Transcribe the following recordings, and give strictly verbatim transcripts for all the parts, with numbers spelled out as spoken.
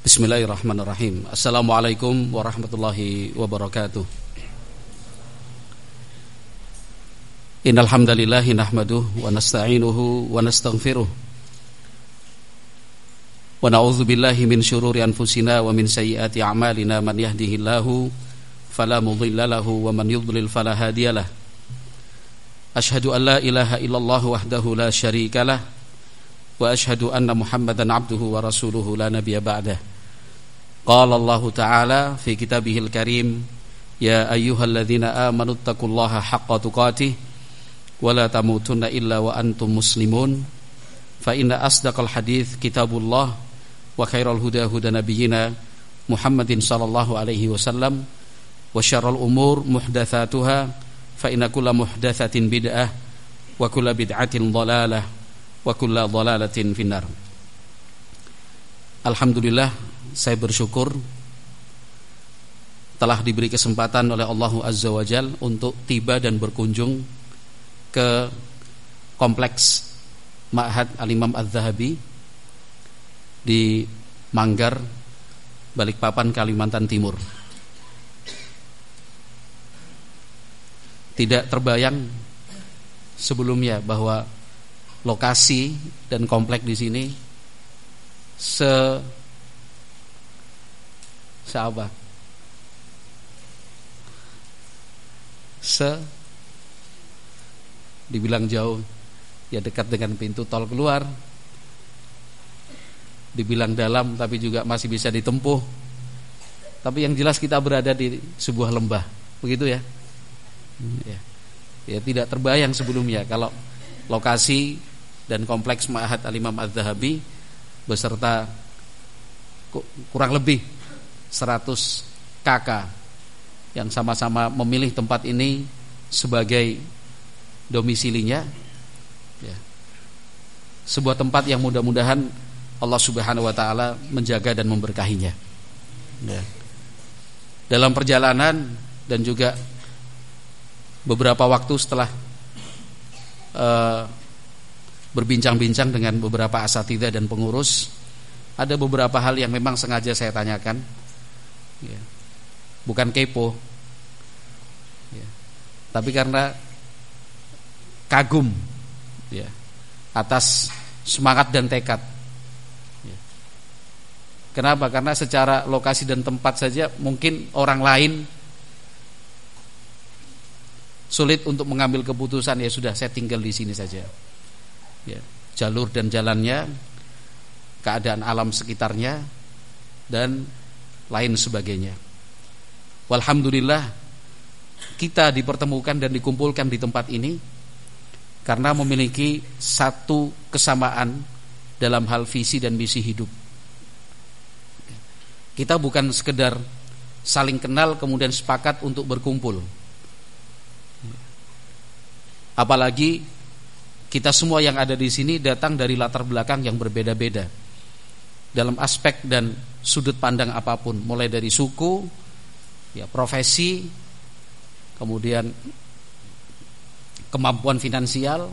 Bismillahirrahmanirrahim. Assalamualaikum warahmatullahi wabarakatuh. Innal hamdalillah nahmaduhu wa nasta'inuhu wa nastaghfiruh. Wa na'udzu billahi min syururi anfusina wa min sayyiati a'malina. Man yahdihillahu fala mudilla lahu wa man yudlil fala hadiyalah. Asyhadu an la ilaha illallah wahdahu la syarikalah wa asyhadu anna Muhammadan abduhu wa rasuluhu la nabiyya ba'dah. Qala Allah Ta'ala fi kitabihil karim, ya ayyuhalladzina amanu taqullaha haqqa tuqatih wa la tamutunna illa wa antum muslimun. Fa inna asdaqal hadits kitabullah wa khairal huda huda nabiyyina Muhammadin sallallahu alaihi wasallam wa syarrul umur muhdatsatuha fa inna kulla muhdatsatin bid'ah wa kulla bid'atin dhalalah wa kulla dhalalatin finnar. Alhamdulillah, saya bersyukur telah diberi kesempatan oleh Allah Azza wa Jalla untuk tiba dan berkunjung ke kompleks Ma'had Al-Imam Az-Zahabi di Manggar, Balikpapan, Kalimantan Timur. Tidak terbayang sebelumnya bahwa lokasi dan komplek di sini se se apa? Se dibilang jauh, ya dekat dengan pintu tol keluar. Dibilang dalam, tapi juga masih bisa ditempuh. Tapi yang jelas kita berada di sebuah lembah, begitu ya? Ya, ya tidak terbayang sebelumnya kalau lokasi dan kompleks Ma'had Al-Imam Az-Zahabi beserta kurang lebih seratus kakak yang sama-sama memilih tempat ini sebagai domisilinya, ya. Sebuah tempat yang mudah-mudahan Allah Subhanahu wa taala menjaga dan memberkahinya, ya. Dalam perjalanan dan juga beberapa waktu setelah uh, berbincang-bincang dengan beberapa asatidzah dan pengurus, ada beberapa hal yang memang sengaja saya tanyakan, ya. Bukan kepo, ya. Tapi karena kagum, ya, atas semangat dan tekad, ya. Kenapa? Karena secara lokasi dan tempat saja mungkin orang lain sulit untuk mengambil keputusan, ya sudah saya tinggal di sini saja. Ya, jalur dan jalannya, keadaan alam sekitarnya, dan lain sebagainya. Walhamdulillah, kita dipertemukan dan dikumpulkan di tempat ini karena memiliki satu kesamaan dalam hal visi dan misi hidup. Kita bukan sekedar saling kenal kemudian sepakat untuk berkumpul. Apalagi kita semua yang ada di sini datang dari latar belakang yang berbeda-beda dalam aspek dan sudut pandang apapun, mulai dari suku, ya, profesi, kemudian kemampuan finansial,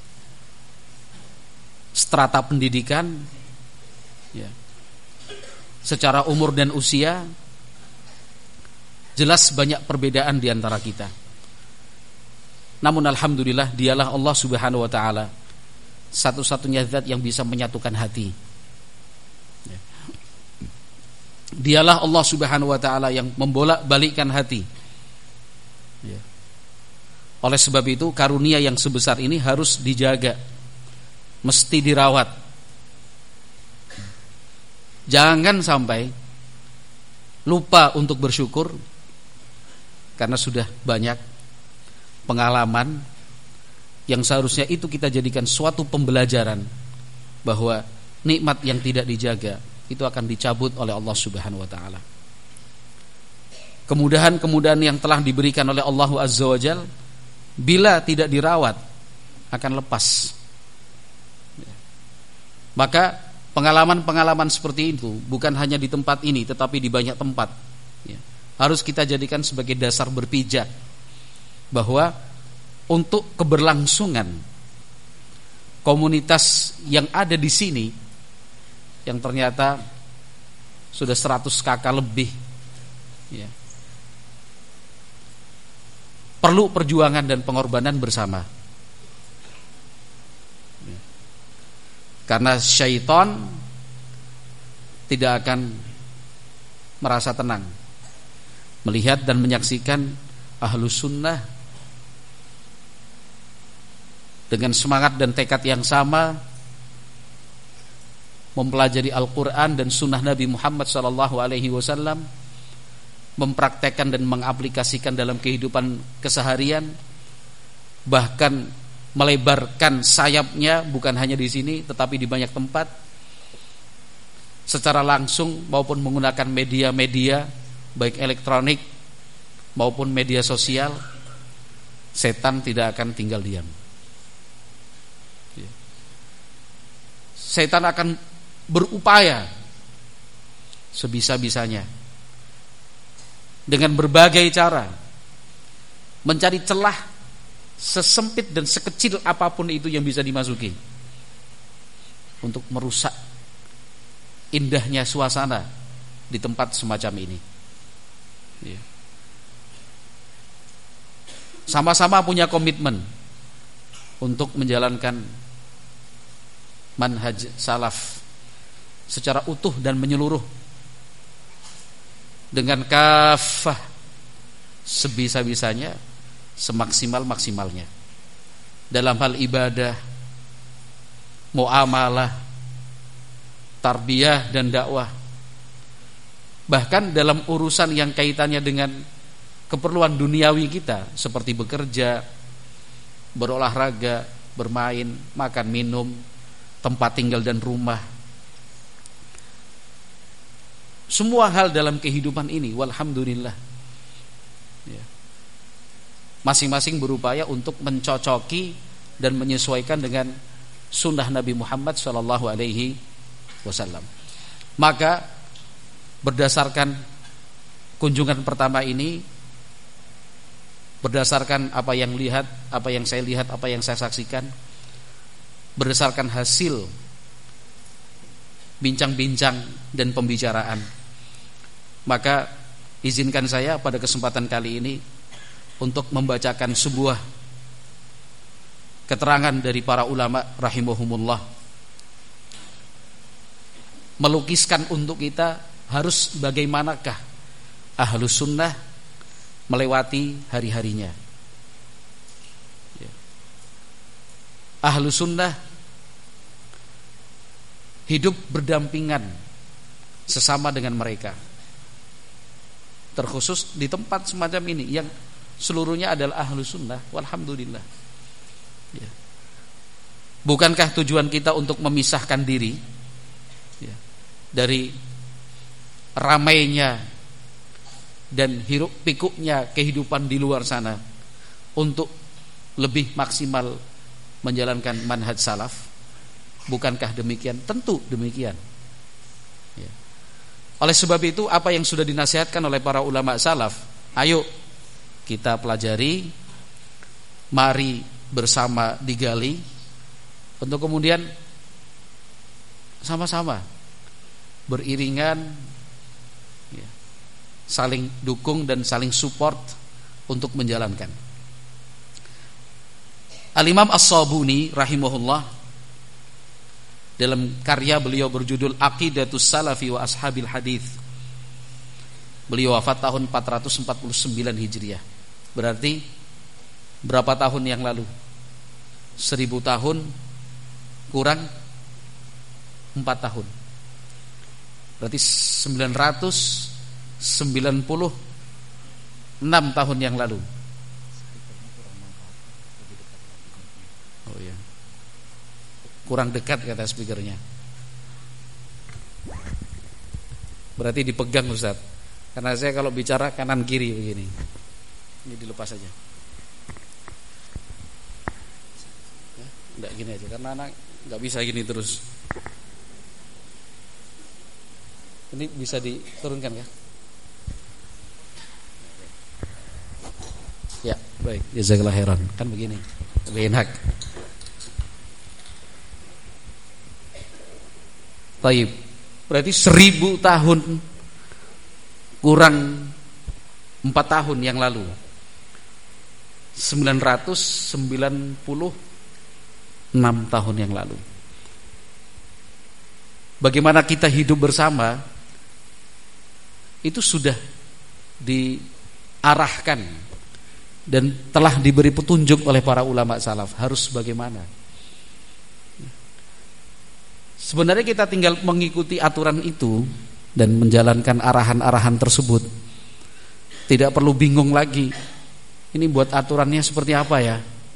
strata pendidikan, ya, secara umur dan usia, jelas banyak perbedaan di antara kita. Namun alhamdulillah, dialah Allah Subhanahu wa taala satu-satunya zat yang bisa menyatukan hati. Dialah Allah Subhanahu wa taala yang membolak-balikkan hati. Oleh sebab itu, karunia yang sebesar ini harus dijaga, mesti dirawat. Jangan sampai lupa untuk bersyukur karena sudah banyak pengalaman yang seharusnya itu kita jadikan suatu pembelajaran bahwa nikmat yang tidak dijaga itu akan dicabut oleh Allah Subhanahu wa taala. Kemudahan-kemudahan yang telah diberikan oleh Allah Azza wa Jalla bila tidak dirawat akan lepas. Maka pengalaman-pengalaman seperti itu bukan hanya di tempat ini tetapi di banyak tempat, ya, harus kita jadikan sebagai dasar berpijak bahwa untuk keberlangsungan komunitas yang ada di sini, yang ternyata sudah seratus kakak lebih, ya. Perlu perjuangan dan pengorbanan bersama, ya. Karena syaitan tidak akan merasa tenang melihat dan menyaksikan ahlus sunnah dengan semangat dan tekad yang sama mempelajari Al-Quran dan sunnah Nabi Muhammad sallallahu alaihi wasallam, mempraktekkan dan mengaplikasikan dalam kehidupan keseharian, bahkan melebarkan sayapnya bukan hanya di sini tetapi di banyak tempat, secara langsung maupun menggunakan media-media baik elektronik maupun media sosial. Setan tidak akan tinggal diam. Setan akan berupaya sebisa-bisanya dengan berbagai cara mencari celah sesempit dan sekecil apapun itu yang bisa dimasuki untuk merusak indahnya suasana di tempat semacam ini. Ya. Sama-sama punya komitmen untuk menjalankan manhaj salaf secara utuh dan menyeluruh dengan kafah, sebisa-bisanya, semaksimal-maksimalnya dalam hal ibadah, muamalah, tarbiyah dan dakwah. Bahkan dalam urusan yang kaitannya dengan keperluan duniawi kita seperti bekerja, berolahraga, bermain, makan, minum, tempat tinggal dan rumah. Semua hal dalam kehidupan ini, walhamdulillah, ya, masing-masing berupaya untuk mencocoki dan menyesuaikan dengan sunnah Nabi Muhammad sallallahu alaihi wasallam. Maka berdasarkan kunjungan pertama ini, berdasarkan apa yang lihat, apa yang saya lihat, apa yang saya saksikan, berdasarkan hasil bincang-bincang dan pembicaraan, maka izinkan saya pada kesempatan kali ini untuk membacakan sebuah keterangan dari para ulama rahimahumullah, melukiskan untuk kita harus bagaimanakah ahlus sunnah melewati hari-harinya. Ahlus sunnah hidup berdampingan sesama dengan mereka, terkhusus di tempat semacam ini yang seluruhnya adalah ahlus sunnah, walhamdulillah, ya. Bukankah tujuan kita untuk memisahkan diri, ya, dari ramainya dan hiruk pikuknya kehidupan di luar sana untuk lebih maksimal menjalankan manhaj salaf? Bukankah demikian? Tentu demikian, ya. Oleh sebab itu, apa yang sudah dinasihatkan oleh para ulama salaf, ayo kita pelajari, mari bersama digali, untuk kemudian sama-sama beriringan, ya, saling dukung dan saling support untuk menjalankan. Al-Imam As-Sabuni rahimahullah dalam karya beliau berjudul Aqidatus Salafi wa Ashabil Hadith, beliau wafat tahun empat ratus empat puluh sembilan Hijriah. Berarti berapa tahun yang lalu? Seribu tahun kurang empat tahun. Berarti sembilan ratus sembilan puluh enam tahun yang lalu. Oh ya, kurang dekat kata speakernya. Berarti dipegang Ustaz, karena saya kalau bicara kanan kiri begini. Ini dilepas saja. Enggak gini aja, karena anak enggak bisa gini terus. Ini bisa diturunkan ya? Ya, baik. Jazakallahu khairan. Kan begini. Lebih enak. Baik. Berarti seribu tahun kurang empat tahun yang lalu, sembilan ratus sembilan puluh enam tahun yang lalu. Bagaimana kita hidup bersama itu sudah diarahkan dan telah diberi petunjuk oleh para ulama salaf harus bagaimana. Sebenarnya kita tinggal mengikuti aturan itu dan menjalankan arahan-arahan tersebut. Tidak perlu bingung lagi, ini buat aturannya seperti apa ya.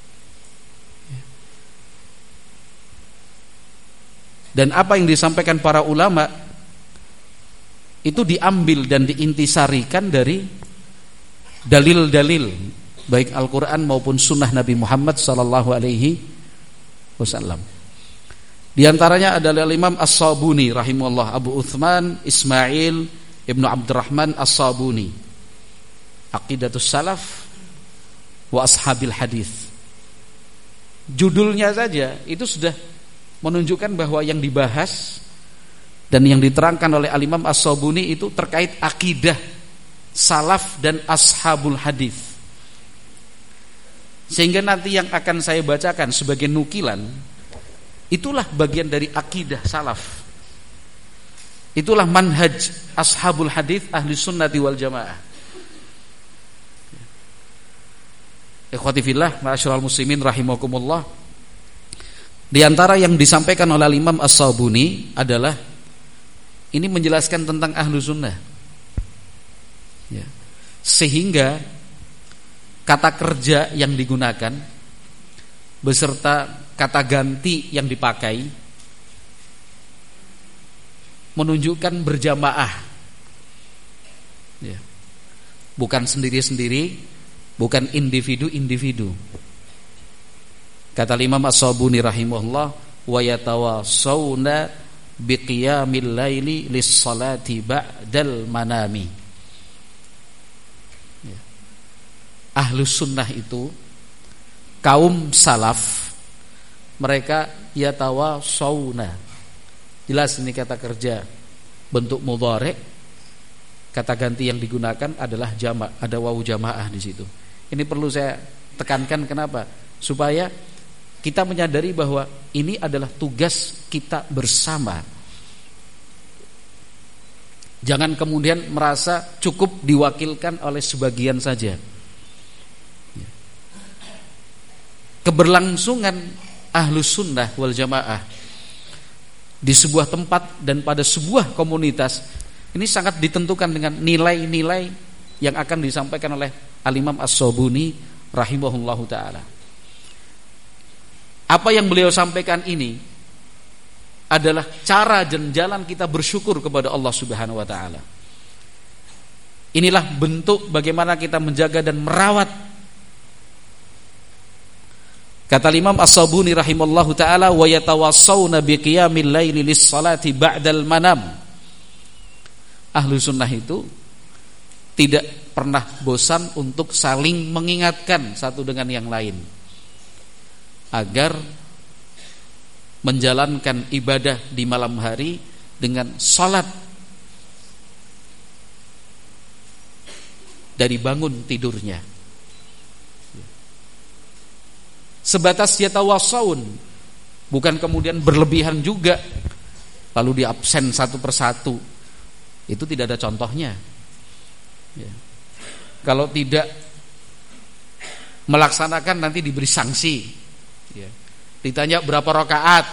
Dan apa yang disampaikan para ulama itu diambil dan diintisarikan dari dalil-dalil baik Al-Quran maupun Sunnah Nabi Muhammad sallallahu alaihi wasallam. Di antaranya adalah Imam As-Sabuni rahimahullah, Abu Uthman Ismail Ibnu Abdurrahman As-Sabuni, Aqidatus Salaf wa Ashabil Hadis. Judulnya saja itu sudah menunjukkan bahwa yang dibahas dan yang diterangkan oleh Al-Imam As-Sabuni itu terkait akidah salaf dan ashabul hadis. Sehingga nanti yang akan saya bacakan sebagai nukilan itulah bagian dari akidah salaf. Itulah manhaj ashabul hadis ahli sunnati wal jamaah. Ikhwati fillah, ma'asyiral muslimin rahimakumullah. Di antara yang disampaikan oleh Imam As-Sabuni adalah ini menjelaskan tentang ahlu sunnah ya. Sehingga kata kerja yang digunakan beserta kata ganti yang dipakai menunjukkan berjamaah ya. Bukan sendiri-sendiri, bukan individu-individu. Kata Imam As-Sabuni rahimahullah, wa yatawasawna biqiyamil laili lis-salati ba'dal manami. Ya. Ahlus sunnah itu kaum salaf, mereka yatawasawna. Jelas ini kata kerja bentuk mudhari', kata ganti yang digunakan adalah jama', ada wawu jamaah di situ. Ini perlu saya tekankan, kenapa? Supaya kita menyadari bahwa ini adalah tugas kita bersama. Jangan kemudian merasa cukup diwakilkan oleh sebagian saja. Keberlangsungan ahlus sunnah wal jamaah di sebuah tempat dan pada sebuah komunitas ini sangat ditentukan dengan nilai-nilai yang akan disampaikan oleh Al-Imam As-Sabuni rahimahullahu ta'ala. Apa yang beliau sampaikan ini adalah cara dan jalan kita bersyukur kepada Allah Subhanahu wa taala. Inilah bentuk bagaimana kita menjaga dan merawat. Kata Imam As-Sabuni rahimallahu taala, wa yatawassawna biqiyamil laili lis-salati ba'dal manam. Ahlu sunnah itu tidak pernah bosan untuk saling mengingatkan satu dengan yang lain agar menjalankan ibadah di malam hari dengan salat dari bangun tidurnya. Sebatas yatawassaun, bukan kemudian berlebihan juga lalu diabsen satu persatu. Itu tidak ada contohnya ya. Kalau tidak melaksanakan nanti diberi sanksi ya. Ditanya berapa rakaat,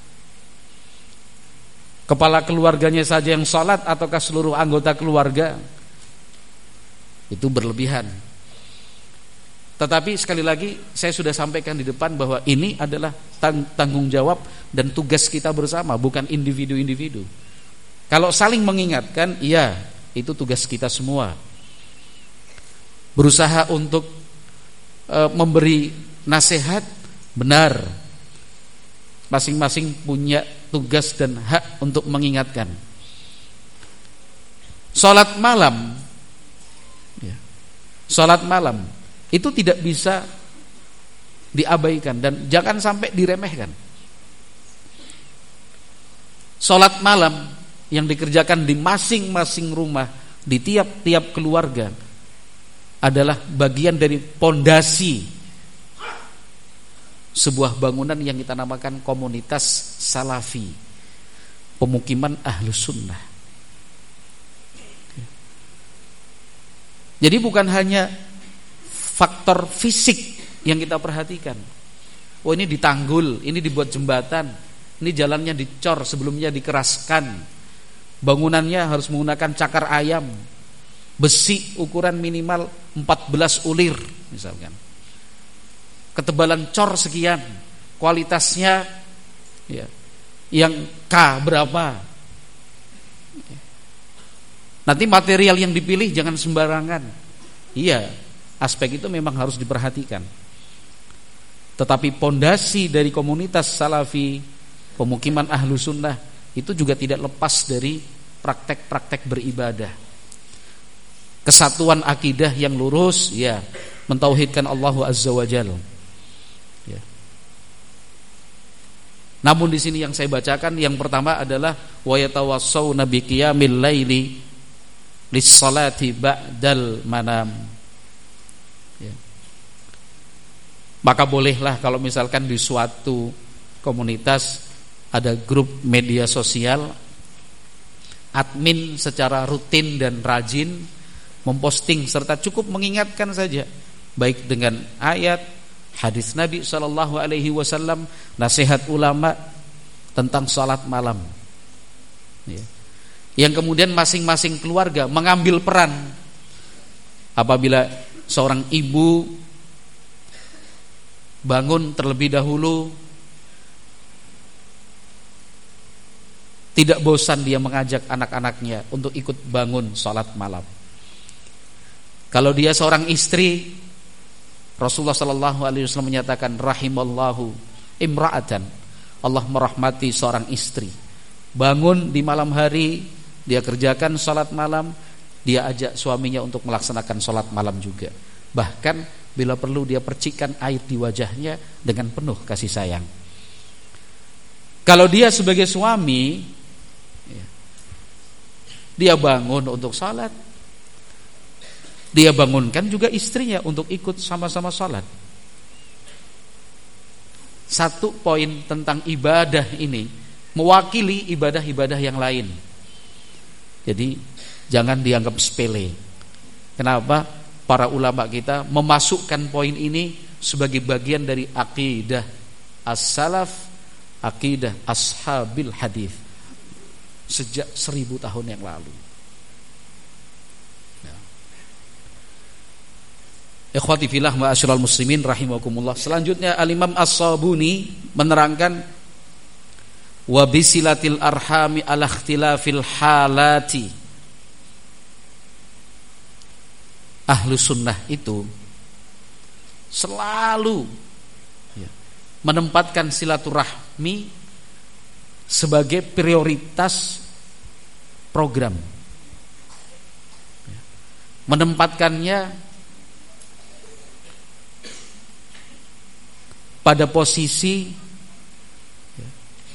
kepala keluarganya saja yang sholat ataukah seluruh anggota keluarga, itu berlebihan. Tetapi sekali lagi saya sudah sampaikan di depan bahwa ini adalah tang- tanggung jawab dan tugas kita bersama, bukan individu-individu. Kalau saling mengingatkan, iya, itu tugas kita semua. Berusaha untuk e, memberi nasihat, benar. Masing-masing punya tugas dan hak untuk mengingatkan. Salat malam ya. Salat malam itu tidak bisa diabaikan dan jangan sampai diremehkan. Salat malam yang dikerjakan di masing-masing rumah, di tiap-tiap keluarga adalah bagian dari pondasi sebuah bangunan yang kita namakan komunitas salafi, pemukiman ahlus sunnah. Jadi bukan hanya faktor fisik yang kita perhatikan. Oh, ini ditanggul, ini dibuat jembatan, ini jalannya dicor, sebelumnya dikeraskan, bangunannya harus menggunakan cakar ayam, besi ukuran minimal empat belas ulir misalkan, ketebalan cor sekian, kualitasnya ya, yang K berapa. Nanti material yang dipilih jangan sembarangan. Iya, aspek itu memang harus diperhatikan. Tetapi pondasi dari komunitas salafi, pemukiman ahlu sunnah, itu juga tidak lepas dari praktek-praktek beribadah. Kesatuan akidah yang lurus, ya, mentauhidkan Allah Azza wa Jalla. Ya. Namun di sini yang saya bacakan yang pertama adalah wa yatawassawna bi qiyamil laili lis-salati ba'dal manam. Ya. Maka bolehlah kalau misalkan di suatu komunitas ada grup media sosial, admin secara rutin dan rajin memposting serta cukup mengingatkan saja, baik dengan ayat, hadis Nabi shallallahu alaihi wasallam, nasihat ulama tentang salat malam. Ya. Yang kemudian masing-masing keluarga mengambil peran. Apabila seorang ibu bangun terlebih dahulu, tidak bosan dia mengajak anak-anaknya untuk ikut bangun salat malam. Kalau dia seorang istri, Rasulullah sallallahu alaihi wasallam menyatakan rahimallahu imra'atan, Allah merahmati seorang istri, bangun di malam hari, dia kerjakan salat malam, dia ajak suaminya untuk melaksanakan salat malam juga. Bahkan bila perlu dia percikan air di wajahnya dengan penuh kasih sayang. Kalau dia sebagai suami, dia bangun untuk salat, dia bangunkan juga istrinya untuk ikut sama-sama salat. Satu poin tentang ibadah ini mewakili ibadah-ibadah yang lain. Jadi jangan dianggap sepele. Kenapa? Para ulama kita memasukkan poin ini sebagai bagian dari akidah as-salaf, akidah ashabil hadis sejak seribu tahun yang lalu. Ya. Ikhwati fillah ma'asyiral muslimin rahimakumullah. Selanjutnya Al-Imam As-Sabuni menerangkan wa bisilatil arhami ala ikhtilafil halati. Ahlu sunnah itu selalu ya, menempatkan silaturahmi sebagai prioritas program, ya, menempatkannya pada posisi ya,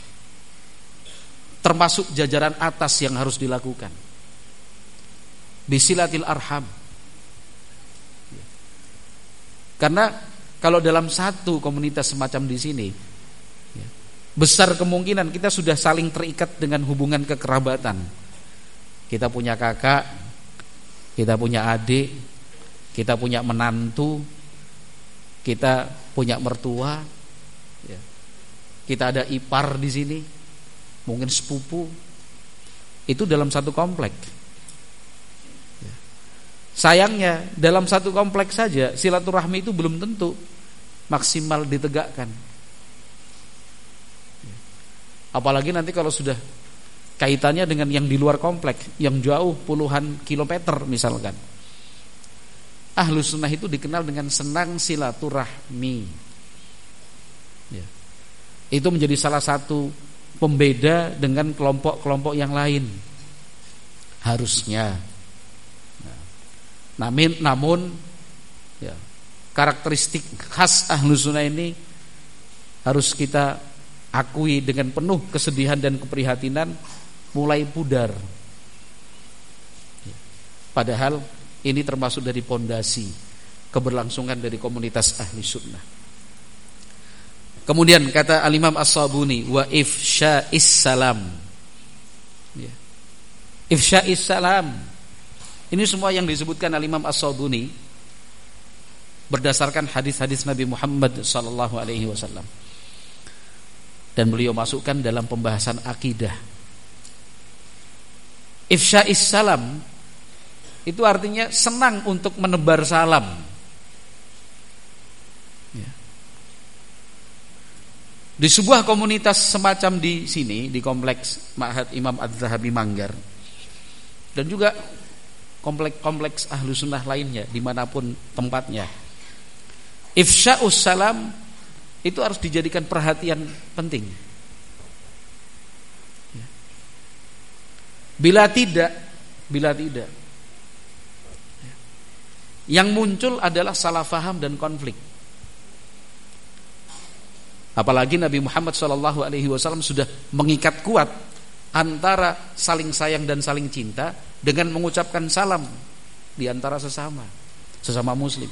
termasuk jajaran atas yang harus dilakukan. Bisilatil arham. Ya. Karena kalau dalam satu komunitas semacam di sini, ya, besar kemungkinan kita sudah saling terikat dengan hubungan kekerabatan. Kita punya kakak, kita punya adik, kita punya menantu, kita punya mertua, ya. Kita ada ipar di sini, mungkin sepupu. Itu dalam satu komplek. Ya. Sayangnya dalam satu komplek saja silaturahmi itu belum tentu maksimal ditegakkan. Ya. Apalagi nanti kalau sudah kaitannya dengan yang di luar komplek, yang jauh puluhan kilometer misalkan. Ahlu sunnah itu dikenal dengan senang silaturahmi. Ya. Itu menjadi salah satu pembeda dengan kelompok-kelompok yang lain. Harusnya. Nah, namun, namun ya, karakteristik khas ahlu sunnah ini harus kita akui dengan penuh kesedihan dan keprihatinan. mulai pudar. Padahal ini termasuk dari pondasi keberlangsungan dari komunitas ahli sunnah. Kemudian kata Al-Imam As-Sabuni, wa ifsya'is salam. Ya. Ifsya'is salam. Ini semua yang disebutkan Al-Imam As-Sabuni berdasarkan hadis-hadis Nabi Muhammad sallallahu alaihi wasallam. Dan beliau masukkan dalam pembahasan akidah. Ifsya'is salam itu artinya senang untuk menebar salam. Ya. Di sebuah komunitas semacam di sini, di kompleks Ma'had Imam Az-Zahabi Manggar, dan juga kompleks-kompleks ahlu sunnah lainnya dimanapun tempatnya, ifsya'us salam itu harus dijadikan perhatian penting. Ya. Bila tidak, bila tidak yang muncul adalah salah faham dan konflik. Apalagi Nabi Muhammad shallallahu alaihi wasallam sudah mengikat kuat antara saling sayang dan saling cinta dengan mengucapkan salam di antara sesama sesama muslim.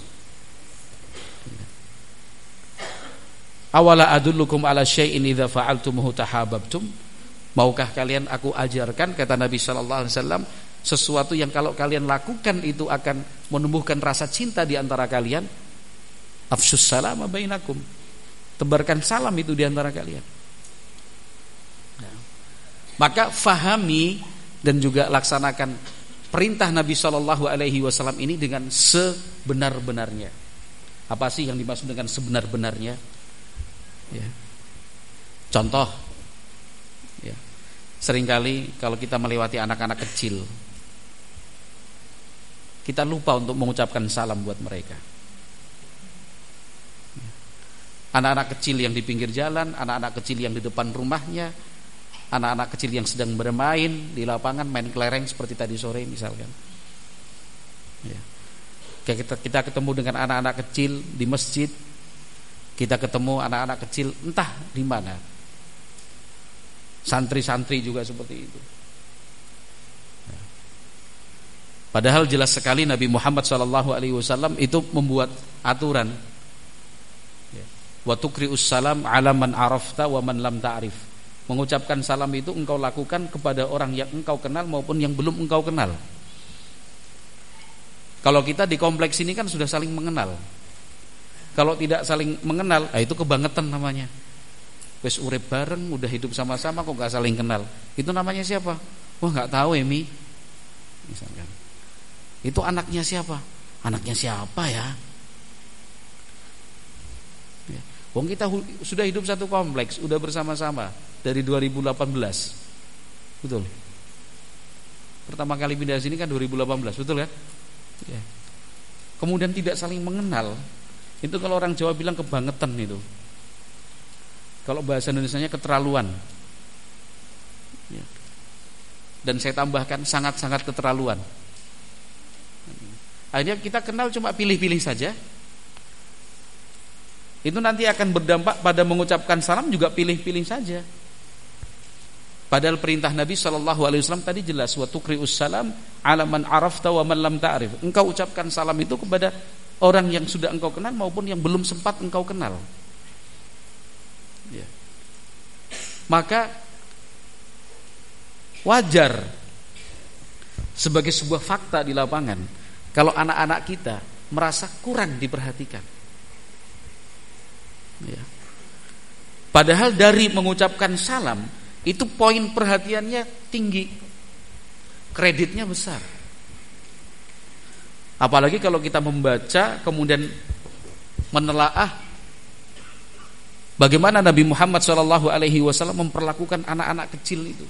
Awala adullukum ala syai'in idza fa'altumuhu tahabbtum. Maukah kalian aku ajarkan, kata Nabi shallallahu alaihi wasallam, sesuatu yang kalau kalian lakukan itu akan menumbuhkan rasa cinta di antara kalian. Afsyus salam bainakum. Tebarkan salam itu di antara kalian. Nah, maka fahami dan juga laksanakan perintah Nabi shallallahu alaihi wasallam ini dengan sebenar-benarnya. Apa sih yang dimaksud dengan sebenar-benarnya? Ya. Contoh, ya. Seringkali kalau kita melewati anak-anak kecil, kita lupa untuk mengucapkan salam buat mereka. Anak-anak kecil yang di pinggir jalan, anak-anak kecil yang di depan rumahnya, anak-anak kecil yang sedang bermain di lapangan, main kelereng seperti tadi sore misalkan. Ya. Kita, kita ketemu dengan anak-anak kecil di masjid, kita ketemu anak-anak kecil entah di mana, santri-santri juga seperti itu. Padahal jelas sekali Nabi Muhammad shallallahu alaihi wasallam itu membuat aturan. Wa tuqri'us salam 'ala man arafta wa man lam ta'rif. Mengucapkan salam itu engkau lakukan kepada orang yang engkau kenal maupun yang belum engkau kenal. Kalau kita di kompleks ini kan sudah saling mengenal. Kalau tidak saling mengenal, nah itu kebangetan namanya. Wes urip bareng, udah hidup sama-sama kok enggak saling kenal. Itu namanya siapa? Wah, enggak tahu Emi. Misalkan. Itu anaknya siapa? Anaknya siapa ya? Ya. Wong kita hu- sudah hidup satu kompleks, sudah bersama-sama dari dua ribu delapan belas. Betul. Pertama kali pindah sini kan dua ribu delapan belas, betul kan? Ya. Kemudian tidak saling mengenal. Itu kalau orang Jawa bilang kebangetan itu. Kalau bahasa Indonesianya keterlaluan. Ya. Dan saya tambahkan sangat-sangat keterlaluan. Akhirnya kita kenal cuma pilih-pilih saja. Itu nanti akan berdampak pada mengucapkan salam juga pilih-pilih saja. Padahal perintah Nabi shallallahu alaihi wasallam tadi jelas, wa tuqri'us salam 'ala man arafta wa man lam ta'rif. Engkau ucapkan salam itu kepada orang yang sudah engkau kenal maupun yang belum sempat engkau kenal. Ya. Maka wajar sebagai sebuah fakta di lapangan kalau anak-anak kita merasa kurang diperhatikan. Ya. Padahal dari mengucapkan salam itu poin perhatiannya tinggi, kreditnya besar. Apalagi kalau kita membaca kemudian menelaah bagaimana Nabi Muhammad shallallahu alaihi wasallam memperlakukan anak-anak kecil itu.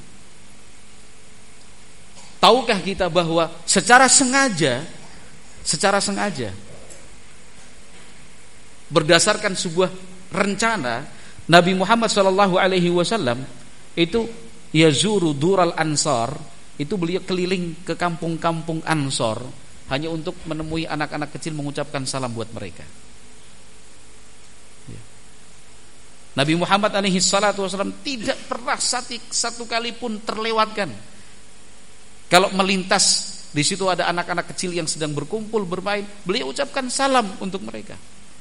Tahukah kita bahwa secara sengaja secara sengaja berdasarkan sebuah rencana Nabi Muhammad shallallahu alaihi wasallam itu yazuru dural ansar, itu beliau keliling ke kampung-kampung Ansor hanya untuk menemui anak-anak kecil mengucapkan salam buat mereka. Ya. Nabi Muhammad alaihi salatu wasallam tidak pernah satu, satu kali pun terlewatkan. Kalau melintas di situ ada anak-anak kecil yang sedang berkumpul bermain, beliau ucapkan salam untuk mereka.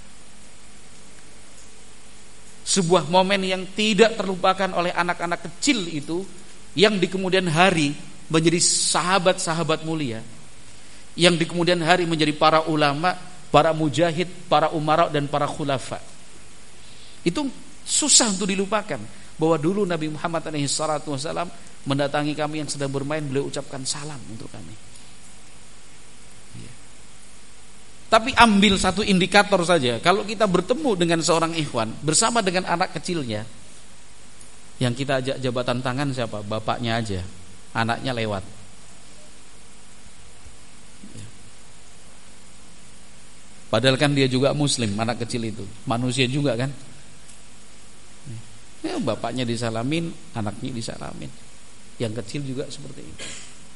Sebuah momen yang tidak terlupakan oleh anak-anak kecil itu, yang di kemudian hari menjadi sahabat-sahabat mulia, yang di kemudian hari menjadi para ulama, para mujahid, para umara dan para khulafa. Itu susah untuk dilupakan, bahwa dulu Nabi Muhammad alaihi salatu wasallam mendatangi kami yang sedang bermain, beliau ucapkan salam untuk kami. Ya. Tapi ambil satu indikator saja, kalau kita bertemu dengan seorang ikhwan bersama dengan anak kecilnya, yang kita ajak jabatan tangan siapa? Bapaknya aja, anaknya lewat. Ya. Padahal kan dia juga muslim, anak kecil itu manusia juga kan. Ya, bapaknya disalamin, anaknya disalamin, yang kecil juga seperti itu.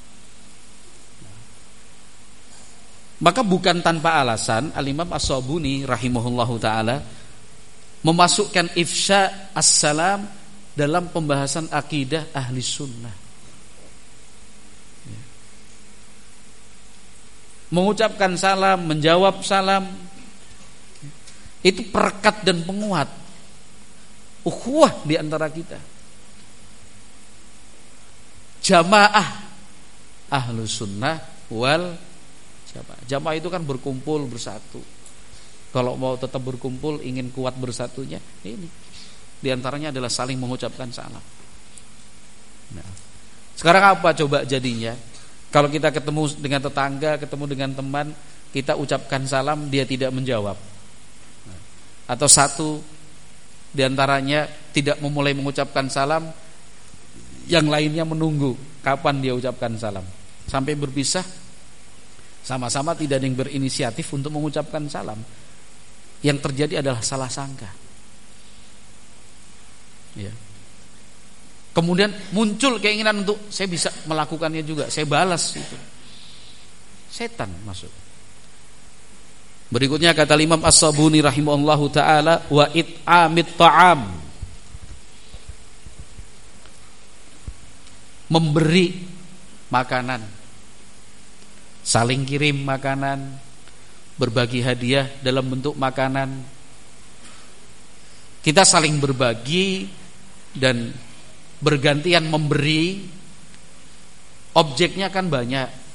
Maka bukan tanpa alasan Al-Imam As-Sabuni rahimahullahu ta'ala memasukkan ifsya as-salam dalam pembahasan akidah ahli sunnah. Mengucapkan salam, menjawab salam, itu perekat dan penguat ukhuwah di antara kita. Jamaah ahlus sunnah wal jamaah. Jamaah itu kan berkumpul bersatu. Kalau mau tetap berkumpul, ingin kuat bersatunya, ini di antaranya adalah saling mengucapkan salam. Nah, sekarang apa coba jadinya? Kalau kita ketemu dengan tetangga, ketemu dengan teman, kita ucapkan salam, dia tidak menjawab, atau satu di antaranya tidak memulai mengucapkan salam, yang lainnya menunggu kapan dia ucapkan salam, sampai berpisah, sama-sama tidak ada yang berinisiatif untuk mengucapkan salam. Yang terjadi adalah salah sangka. Ya. Kemudian muncul keinginan untuk saya bisa melakukannya juga, saya balas itu. Setan masuk. Berikutnya kata Imam As-Sabuni rahimahullahu taala, wa it'amit ta'am, memberi makanan, saling kirim makanan, berbagi hadiah dalam bentuk makanan. Kita saling berbagi dan bergantian memberi. Objeknya kan banyak.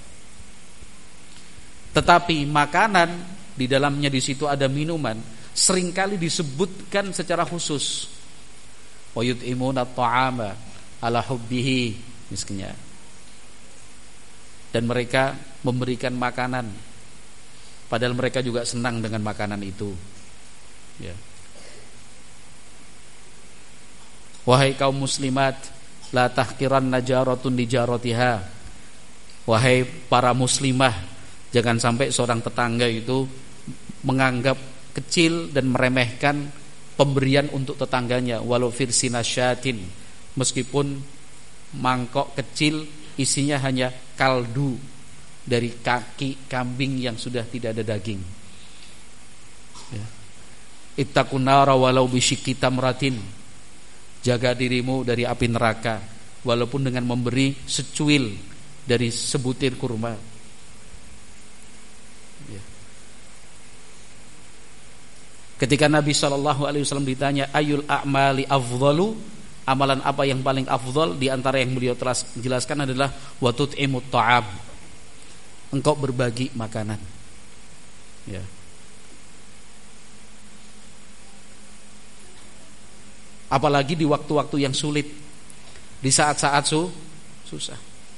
Tetapi makanan di dalamnya, di situ ada minuman, seringkali disebutkan secara khusus. Wa yut'imuna at-ta'ama ala hubbihi, misalnya. Dan mereka memberikan makanan, padahal mereka juga senang dengan makanan itu. Ya. Wahai kaum muslimat, la tahqiranna jaratun li jaratiha. Wahai para muslimah, jangan sampai seorang tetangga itu menganggap kecil dan meremehkan pemberian untuk tetangganya, walau firsina syatin, meskipun mangkok kecil isinya hanya kaldu dari kaki kambing yang sudah tidak ada daging. Ya. Ittaqun nara walau bisyikki tamratin, jaga dirimu dari api neraka walaupun dengan memberi secuil dari sebutir kurma. Ketika Nabi shallallahu alaihi wasallam ditanya ayul a'mali afdalu, amalan apa yang paling afdal, di antara yang beliau telah jelaskan adalah wa tut'imut ta'am, engkau berbagi makanan. Ya. Apalagi di waktu-waktu yang sulit, di saat-saat su, susah.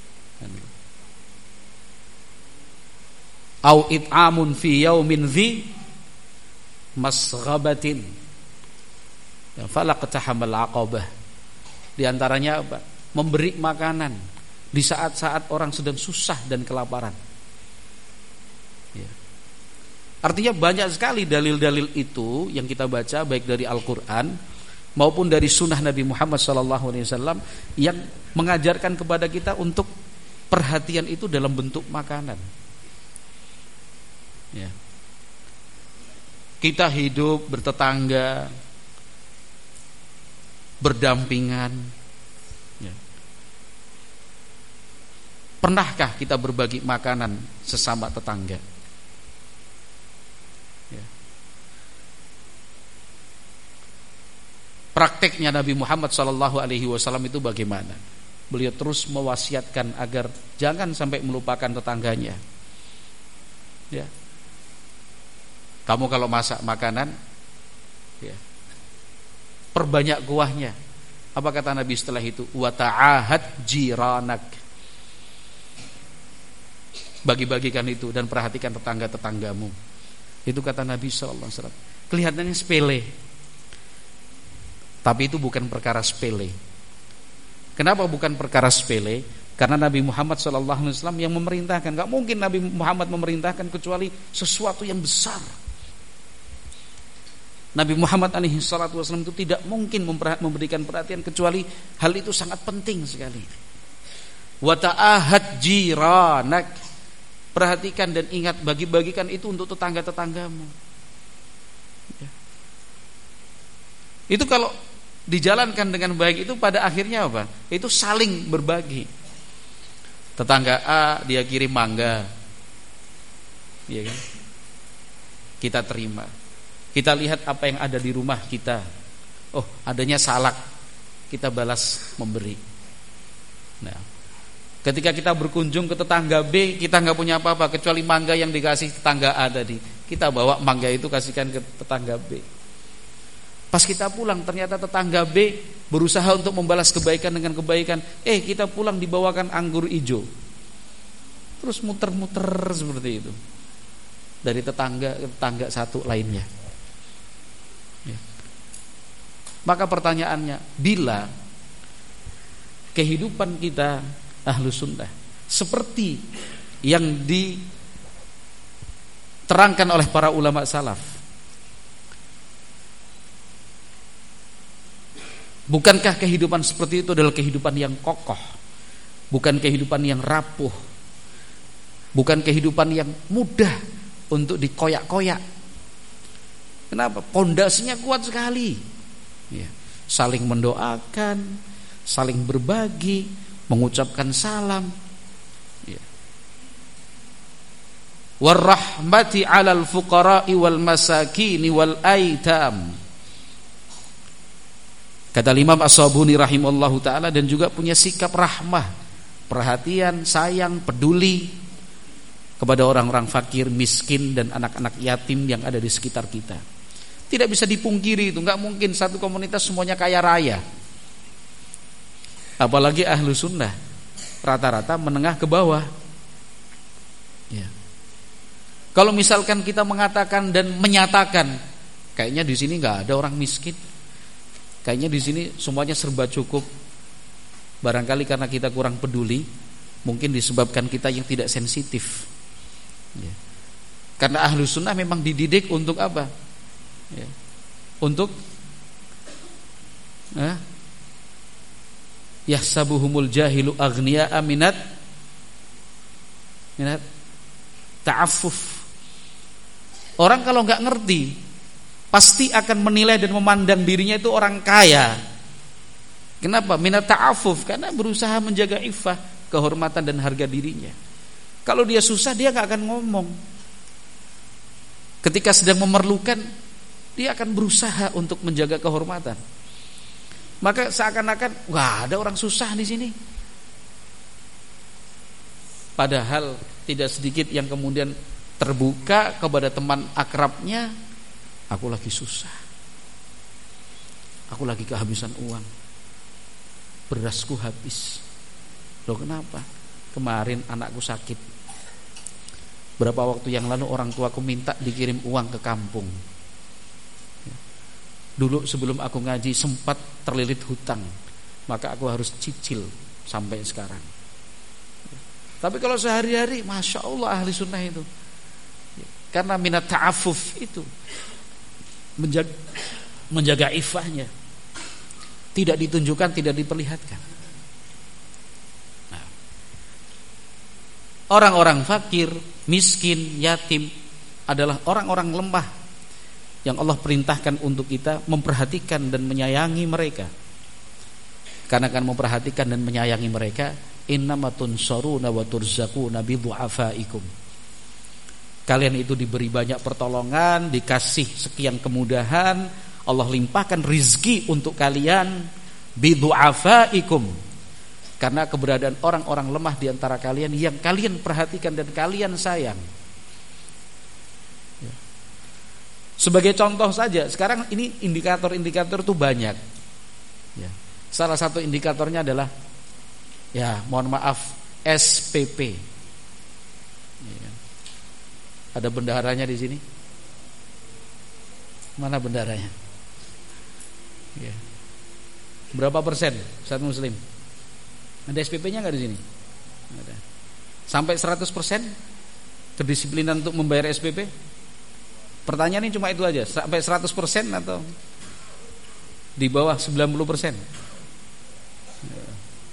Au it'amun fi yaumin dhi masghabatin falaqtahamal aqabah. Di antaranya apa? Memberi makanan di saat-saat orang sedang susah dan kelaparan. Ya. Artinya banyak sekali dalil-dalil itu yang kita baca, baik dari Al-Quran maupun dari sunnah Nabi Muhammad shallallahu alaihi wasallam, yang mengajarkan kepada kita untuk perhatian itu dalam bentuk makanan. Ya. Kita hidup bertetangga, berdampingan. Ya. Pernahkah kita berbagi makanan sesama tetangga? Ya. Prakteknya Nabi Muhammad shallallahu alaihi wasallam itu bagaimana? Beliau terus mewasiatkan agar jangan sampai melupakan tetangganya. Ya. Kamu kalau masak makanan, ya, perbanyak kuahnya. Apa kata Nabi setelah itu? Wa ta'ahad jiranak. Bagi-bagikan itu dan perhatikan tetangga-tetanggamu. Itu kata Nabi shallallahu alaihi wasallam. Kelihatannya sepele, tapi itu bukan perkara sepele. Kenapa bukan perkara sepele? Karena Nabi Muhammad shallallahu alaihi wasallam yang memerintahkan. Gak mungkin Nabi Muhammad memerintahkan kecuali sesuatu yang besar. Nabi Muhammad alaihi salatu wasallam itu tidak mungkin memberikan perhatian kecuali hal itu sangat penting sekali. Wa ta'ahad jiranak. Perhatikan dan ingat, bagi-bagikan itu untuk tetangga-tetanggamu. Ya. Itu kalau dijalankan dengan baik itu pada akhirnya apa? Itu saling berbagi. Tetangga A dia kirim mangga, iya kan? Kita terima. Kita lihat apa yang ada di rumah kita. Oh, adanya salak, kita balas memberi. Nah, ketika kita berkunjung ke tetangga B, kita nggak punya apa-apa kecuali mangga yang dikasih tetangga A tadi. Kita bawa mangga itu kasihkan ke tetangga B. Pas kita pulang ternyata tetangga B berusaha untuk membalas kebaikan dengan kebaikan. Eh kita pulang dibawakan anggur hijau. Terus muter-muter seperti itu. Dari tetangga ke tetangga satu lainnya. Ya. Maka pertanyaannya, bila kehidupan kita Ahlus Sunnah seperti yang diterangkan oleh para ulama salaf, bukankah kehidupan seperti itu adalah kehidupan yang kokoh? Bukan kehidupan yang rapuh. Bukan kehidupan yang mudah untuk dikoyak-koyak. Kenapa? Pondasinya kuat sekali. Ya. Saling mendoakan, saling berbagi, mengucapkan salam. Ya. Warahmati 'alal fuqara'i wal masakini wal aitam. Kata Imam As-Sabuni rahimallahu ta'ala, dan juga punya sikap rahmah, perhatian, sayang, peduli kepada orang-orang fakir, miskin, dan anak-anak yatim yang ada di sekitar kita. Tidak bisa dipungkiri itu, gak mungkin satu komunitas semuanya kaya raya. Apalagi Ahlu Sunnah, rata-rata menengah ke bawah. Ya. Kalau misalkan kita mengatakan dan menyatakan, kayaknya di sini gak ada orang miskin, kayaknya di sini semuanya serba cukup. Barangkali karena kita kurang peduli, mungkin disebabkan kita yang tidak sensitif. Ya. Karena Ahlu Sunnah memang dididik untuk apa? Ya. Untuk eh, yahsabuhumul jahilu aghniya'a minat minat ta'affuf. Orang kalau nggak ngerti pasti akan menilai dan memandang dirinya itu orang kaya. Kenapa? Minat ta'affuf, karena berusaha menjaga iffah, kehormatan dan harga dirinya. Kalau dia susah dia gak akan ngomong. Ketika sedang memerlukan, dia akan berusaha untuk menjaga kehormatan. Maka seakan-akan wah, ada orang susah di sini. Padahal tidak sedikit yang kemudian terbuka kepada teman akrabnya, aku lagi susah, aku lagi kehabisan uang, berasku habis. Loh kenapa? Kemarin anakku sakit, berapa waktu yang lalu orang tuaku minta dikirim uang ke kampung. Dulu sebelum aku ngaji sempat terlilit hutang, maka aku harus cicil sampai sekarang. Tapi kalau sehari-hari, masya Allah Ahli Sunnah itu, karena minat ta'affuf itu, menjaga, menjaga iffahnya, tidak ditunjukkan, tidak diperlihatkan. Nah, orang-orang fakir, miskin, yatim adalah orang-orang lemah yang Allah perintahkan untuk kita memperhatikan dan menyayangi mereka. karena akan memperhatikan dan menyayangi mereka. Innamatun saruna wa turzaquna bi du'afaikum. Kalian itu diberi banyak pertolongan, dikasih sekian kemudahan, Allah limpahkan rizki untuk kalian bi du'afaikum, karena keberadaan orang-orang lemah di antara kalian yang kalian perhatikan dan kalian sayang. Sebagai contoh saja, sekarang ini indikator-indikator itu banyak. Ya. Salah satu indikatornya adalah, ya mohon maaf, S P P. Ya. Ada bendaharanya di sini? Mana bendaharanya? Ya. Berapa persen satu muslim? Ada S P P-nya nggak di sini? Ada. Sampai seratus persen kedisiplinan untuk membayar S P P? Pertanyaannya cuma itu aja, sampai seratus persen atau di bawah sembilan puluh persen? Ya.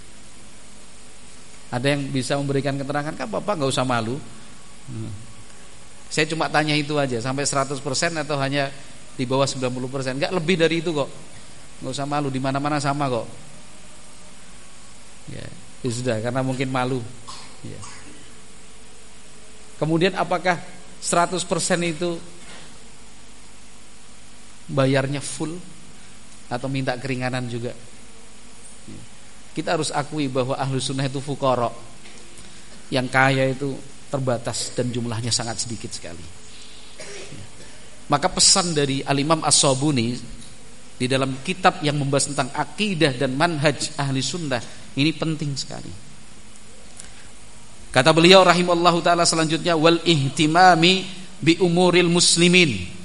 Ada yang bisa memberikan keterangan? Kan Bapak nggak usah malu. Hmm. Saya cuma tanya itu aja, sampai seratus persen atau hanya di bawah sembilan puluh persen? Enggak, lebih dari itu kok. Nggak usah malu, di mana-mana sama kok. Ya, ya sudah, karena mungkin malu. Ya. Kemudian apakah seratus persen itu bayarnya full atau minta keringanan juga? Kita harus akui bahwa Ahlus Sunnah itu fuqara. Yang kaya itu terbatas dan jumlahnya sangat sedikit sekali. Maka pesan dari Al-Imam As-Sabuni di dalam kitab yang membahas tentang akidah dan manhaj Ahli Sunnah ini penting sekali. Kata beliau rahimallahu taala selanjutnya, wal ihtimami bi umuril muslimin.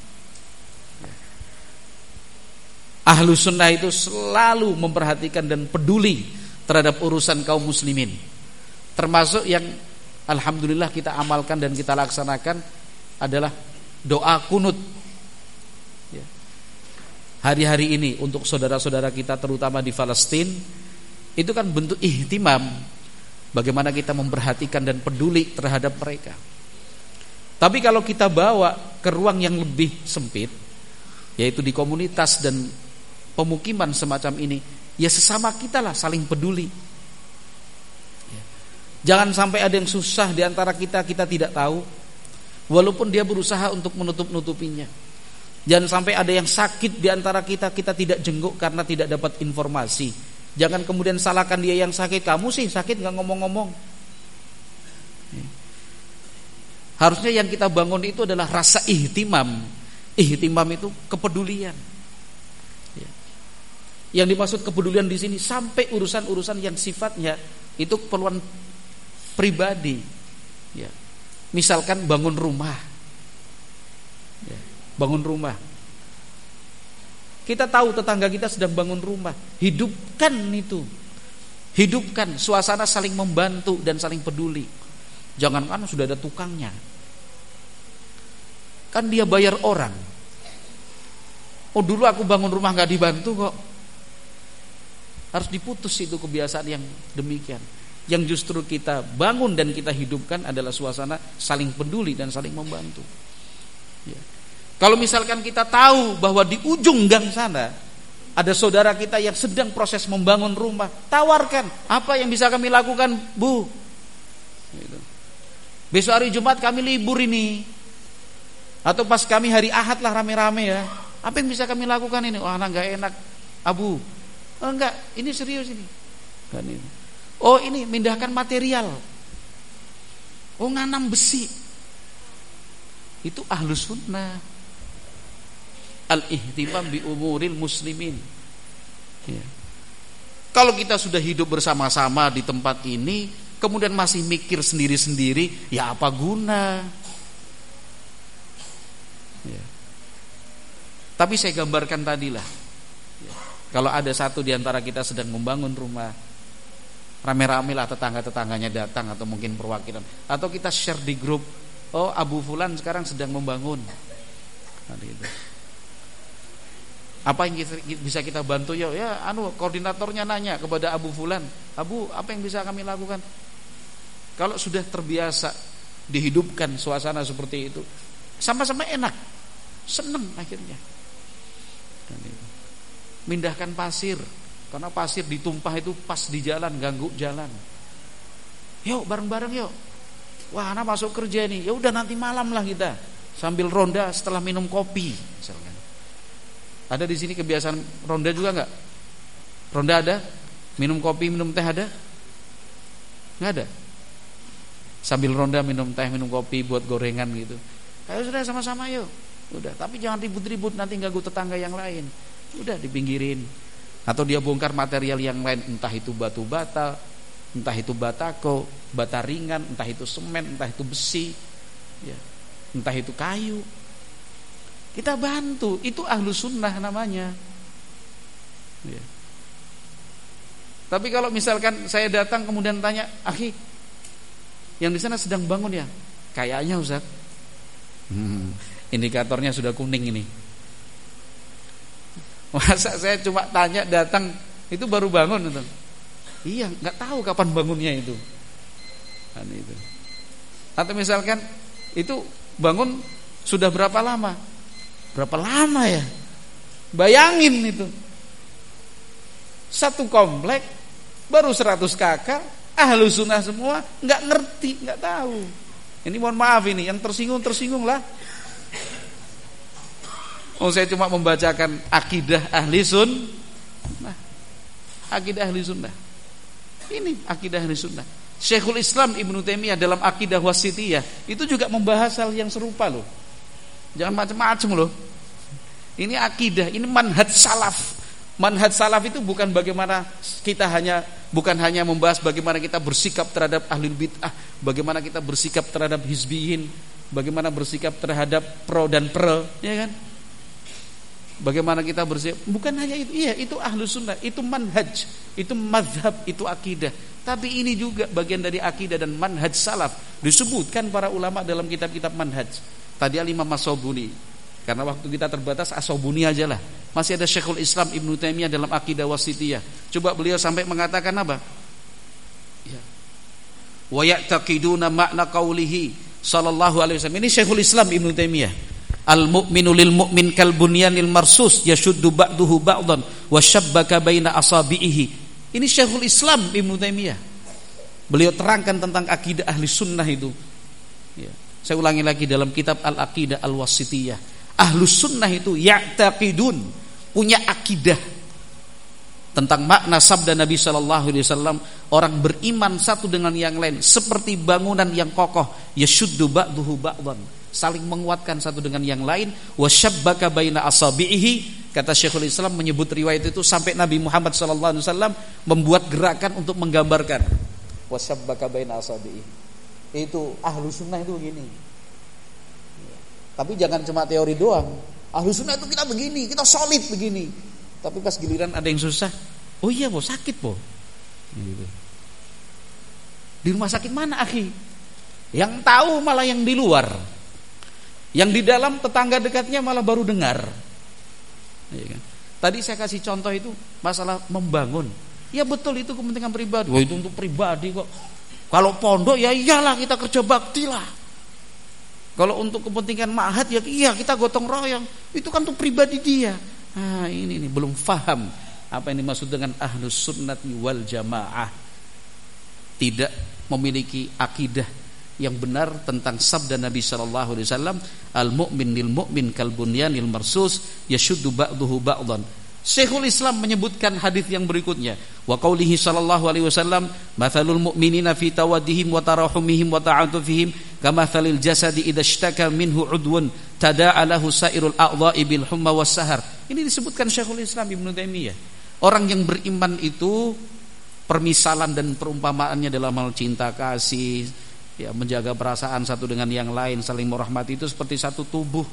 Ahlu sunnah itu selalu memperhatikan dan peduli terhadap urusan kaum muslimin. Termasuk yang alhamdulillah kita amalkan dan kita laksanakan adalah doa kunut. Ya. Hari-hari ini untuk saudara-saudara kita terutama di Palestina, itu kan bentuk ihtimam, bagaimana kita memperhatikan dan peduli terhadap mereka. Tapi kalau kita bawa ke ruang yang lebih sempit, yaitu di komunitas dan pemukiman semacam ini, ya sesama kita lah saling peduli. Ya. Jangan sampai ada yang susah di antara kita, kita tidak tahu, walaupun dia berusaha untuk menutup-nutupinya. Jangan sampai ada yang sakit di antara kita, kita tidak jenguk karena tidak dapat informasi. Jangan kemudian salahkan dia yang sakit, kamu sih sakit nggak ngomong-ngomong. Ya. Harusnya yang kita bangun itu adalah rasa ihtimam. Ihtimam itu kepedulian. Yang dimaksud kepedulian di sini sampai urusan-urusan yang sifatnya itu keperluan pribadi. Ya. Misalkan bangun rumah, ya. bangun rumah. Kita tahu tetangga kita sedang bangun rumah, hidupkan itu, hidupkan suasana saling membantu dan saling peduli. Jangan kan sudah ada tukangnya, kan dia bayar orang. Oh dulu aku bangun rumah nggak dibantu kok. Harus diputus itu kebiasaan yang demikian. Yang justru kita bangun dan kita hidupkan adalah suasana saling peduli dan saling membantu. Ya. Kalau misalkan kita tahu bahwa di ujung gang sana ada saudara kita yang sedang proses membangun rumah, tawarkan, apa yang bisa kami lakukan, Bu? Gitu. Besok hari Jumat kami libur ini, atau pas kami hari Ahad lah rame-rame ya. Apa yang bisa kami lakukan ini? Wah, oh, nggak enak, Abu. Oh enggak, ini serius ini. Kan ini. Oh ini mindahkan material. Oh nganam besi. Itu Ahlus Sunnah. Al-ihtimam bi umuril muslimin. Ya. Kalau kita sudah hidup bersama-sama di tempat ini, kemudian masih mikir sendiri-sendiri, ya apa guna? Ya. Tapi saya gambarkan tadilah. Kalau ada satu di antara kita sedang membangun rumah, rame-rame lah tetangga-tetangganya datang atau mungkin perwakilan, atau kita share di grup, oh Abu Fulan sekarang sedang membangun. Nah, gitu. Apa yang bisa kita bantu ya? Ya, anu koordinatornya nanya kepada Abu Fulan, Abu, apa yang bisa kami lakukan? Kalau sudah terbiasa dihidupkan suasana seperti itu, sama-sama enak, senang akhirnya. Dan itu. Mindahkan pasir, Karena pasir ditumpah itu pas di jalan, ganggu jalan. Yuk bareng-bareng yuk. Wah, anak masuk kerja nih. Ya udah nanti malam lah kita sambil ronda setelah minum kopi misalkan. Ada di sini kebiasaan ronda juga enggak? Ronda ada? Minum kopi, minum teh ada? Enggak ada. Sambil ronda minum teh, minum kopi buat gorengan gitu. Ayo sudah sama-sama yuk. Udah, tapi jangan ribut-ribut nanti ganggu tetangga yang lain. Udah dipinggirin. Atau dia bongkar material yang lain, entah itu batu bata, entah itu batako, bata ringan, entah itu semen, entah itu besi, ya, entah itu kayu. Kita bantu, itu ahlus sunnah namanya. Ya. Tapi kalau misalkan saya datang kemudian tanya, akhi, yang di sana sedang bangun ya? Kayaknya Ustaz. Hmm, indikatornya sudah kuning ini. Masa saya cuma tanya datang itu baru bangun itu? Iya, nggak tahu kapan bangunnya itu. Kan itu. Atau misalkan itu bangun sudah berapa lama? Berapa lama ya? Bayangin itu. Satu komplek baru seratus kakak, ahlu sunnah semua nggak ngerti, nggak tahu. Ini mohon maaf ini, yang tersinggung tersinggung lah. Oh, saya cuma membacakan akidah ahli sunnah. Akidah ahli sunnah. Ini akidah ahli sunnah. Syekhul Islam Ibnu Taimiyah dalam akidah wasitiyah itu juga membahas hal yang serupa loh. Jangan macam-macam loh. Ini akidah, ini manhaj salaf. Manhaj salaf itu bukan bagaimana kita hanya bukan hanya membahas bagaimana kita bersikap terhadap ahlul bid'ah, bagaimana kita bersikap terhadap hizbiyin, bagaimana bersikap terhadap pro dan pro, ya kan? Bagaimana kita bersikap, bukan hanya itu. Iya, itu ahlus sunnah, itu manhaj, itu mazhab, itu akidah. Tapi ini juga bagian dari akidah dan manhaj salaf. Disebutkan para ulama dalam kitab-kitab manhaj. Tadi Al-Imam As-Sobuni. Karena waktu kita terbatas, As-Sobuni aja lah. Masih ada Syekhul Islam Ibnu Taimiyah dalam akidah wasitiyah. Coba beliau sampai mengatakan apa? Ya. Wa ya'taqiduna makna qaulihi sallallahu alaihi wasallam. Ini Syekhul Islam Ibnu Taimiyah. Al-mu'minu lil mu'min kal bunyanil marsus yashuddu ba'duhu ba'dan wa syabbaka baina asabihi. Ini Syekhul Islam Ibnu Taimiyah. Beliau terangkan tentang akidah ahli sunnah itu. Ya. Saya ulangi lagi dalam kitab Al-Aqidah Al-Wasitiyah. Ahlus sunnah itu ya'taqidun, punya akidah tentang makna sabda Nabi sallallahu alaihi wasallam, orang beriman satu dengan yang lain seperti bangunan yang kokoh, yashuddu ba'duhu ba'dan, saling menguatkan satu dengan yang lain, wasyabbaka baina asabihi. Kata Syekhul Islam menyebut riwayat itu sampai Nabi Muhammad sallallahu alaihi wasallam membuat gerakan untuk menggambarkan wasyabbaka baina asabihi. Itu ahlus sunnah itu begini. Tapi jangan cuma teori doang. Ahlus sunnah itu kita begini, kita solid begini. Tapi pas giliran ada yang susah, oh iya boh, sakit boh. Gitu. Di rumah sakit mana akhi? Yang tahu malah yang di luar. Yang di dalam tetangga dekatnya malah baru dengar. Ya kan? Tadi saya kasih contoh itu masalah membangun. Ya betul, itu kepentingan pribadi. Wah, itu untuk pribadi kok. Kalau pondok ya iyalah kita kerja bakti lah. Kalau untuk kepentingan ma'had ya iya kita gotong royong. Itu kan untuk pribadi dia. Nah, ini nih belum faham apa yang dimaksud dengan ahlus sunnati wal jamaah. Tidak memiliki akidah yang benar tentang sabda Nabi sallallahu alaihi wasallam, al mu'min lil mu'min kal bunyanil marsus yashuddu ba'duhu ba'dan. Syekhul Islam menyebutkan hadis yang berikutnya, wa qaulihi sallallahu alaihi wasallam, mathalul mu'minina fi tawaddihim wa tarahumihim wa ta'atufihim kamathalil jasadi idza ishtaka minhu udwun tada'a lahu sairul a'dha'i bil humma was sahar. Ini disebutkan Syekhul Islam Ibnu Taimiyah. Orang yang beriman itu permisalan dan perumpamaannya dalam hal cinta kasih, ya, menjaga perasaan satu dengan yang lain, saling merahmati itu seperti satu tubuh.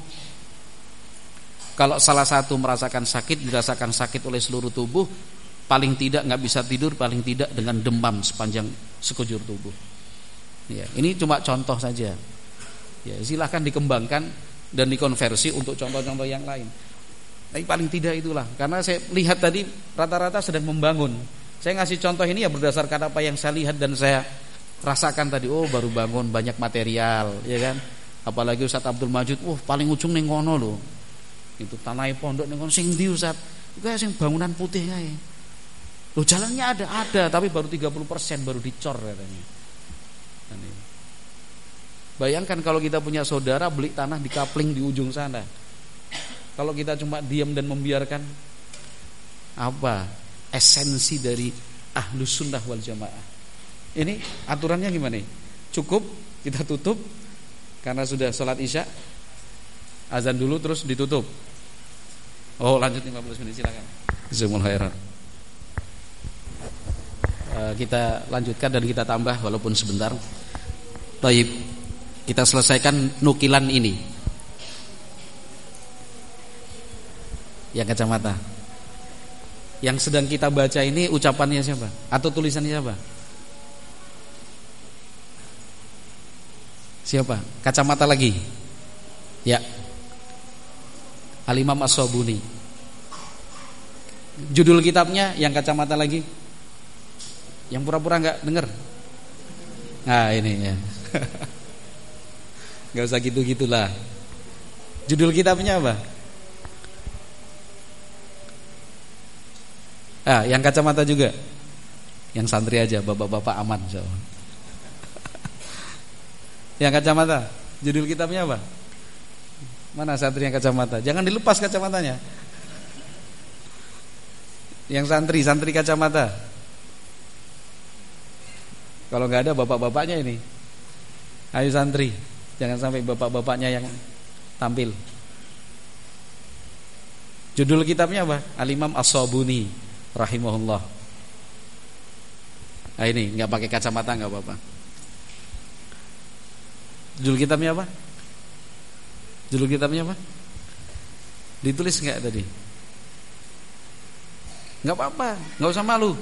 Kalau salah satu merasakan sakit, dirasakan sakit oleh seluruh tubuh, paling tidak nggak bisa tidur, paling tidak dengan demam sepanjang sekujur tubuh. Ya, ini cuma contoh saja. Ya, silahkan dikembangkan dan dikonversi untuk contoh-contoh yang lain. Tapi paling tidak itulah, karena saya lihat tadi rata-rata sedang membangun. Saya ngasih contoh ini ya berdasarkan apa yang saya lihat dan saya rasakan tadi. Oh, baru bangun, banyak material, ya kan? Apalagi Ustaz Abdul Majid, wah paling ujung ning kono lho. Itu tanah pondok ning kono sing ndi Ustaz? Iku sing bangunan putih kae. Loh jalannya ada, ada, tapi baru tiga puluh persen baru dicor katanya. Bayangkan kalau kita punya saudara beli tanah di kapling di ujung sana. Kalau kita cuma diam dan membiarkan, apa esensi dari ahlus sunnah wal jamaah? Ini aturannya gimana? Cukup kita tutup karena sudah sholat isya, azan dulu terus ditutup. Oh lanjut lima belas menit, silakan. Jazakumullahu khairan. Uh, kita lanjutkan dan kita tambah walaupun sebentar. Baik, kita selesaikan nukilan ini. Yang kacamata. Yang sedang kita baca ini ucapannya siapa? Atau tulisannya siapa? Siapa? Kacamata lagi. Ya. Al-Imam As-Sabuni. Judul kitabnya yang kacamata lagi. Yang pura-pura enggak dengar. Nah, ini ya. Enggak usah gitu-gitulah. Judul kitabnya apa? Ah, yang kacamata juga. Yang santri aja, bapak-bapak aman insyaallah. Yang kacamata, judul kitabnya apa? Mana santri yang kacamata? Jangan dilepas kacamatanya. Yang santri, santri kacamata. Kalau nggak ada bapak-bapaknya ini. Ayo santri, jangan sampai bapak-bapaknya yang tampil. Judul kitabnya apa? Al-Imam As-Sabuni rahimahullah. Nah ini nggak pakai kacamata nggak apa-apa. Judul kitabnya apa? Judul kitabnya apa? Ditulis nggak tadi? Nggak apa-apa, nggak usah malu.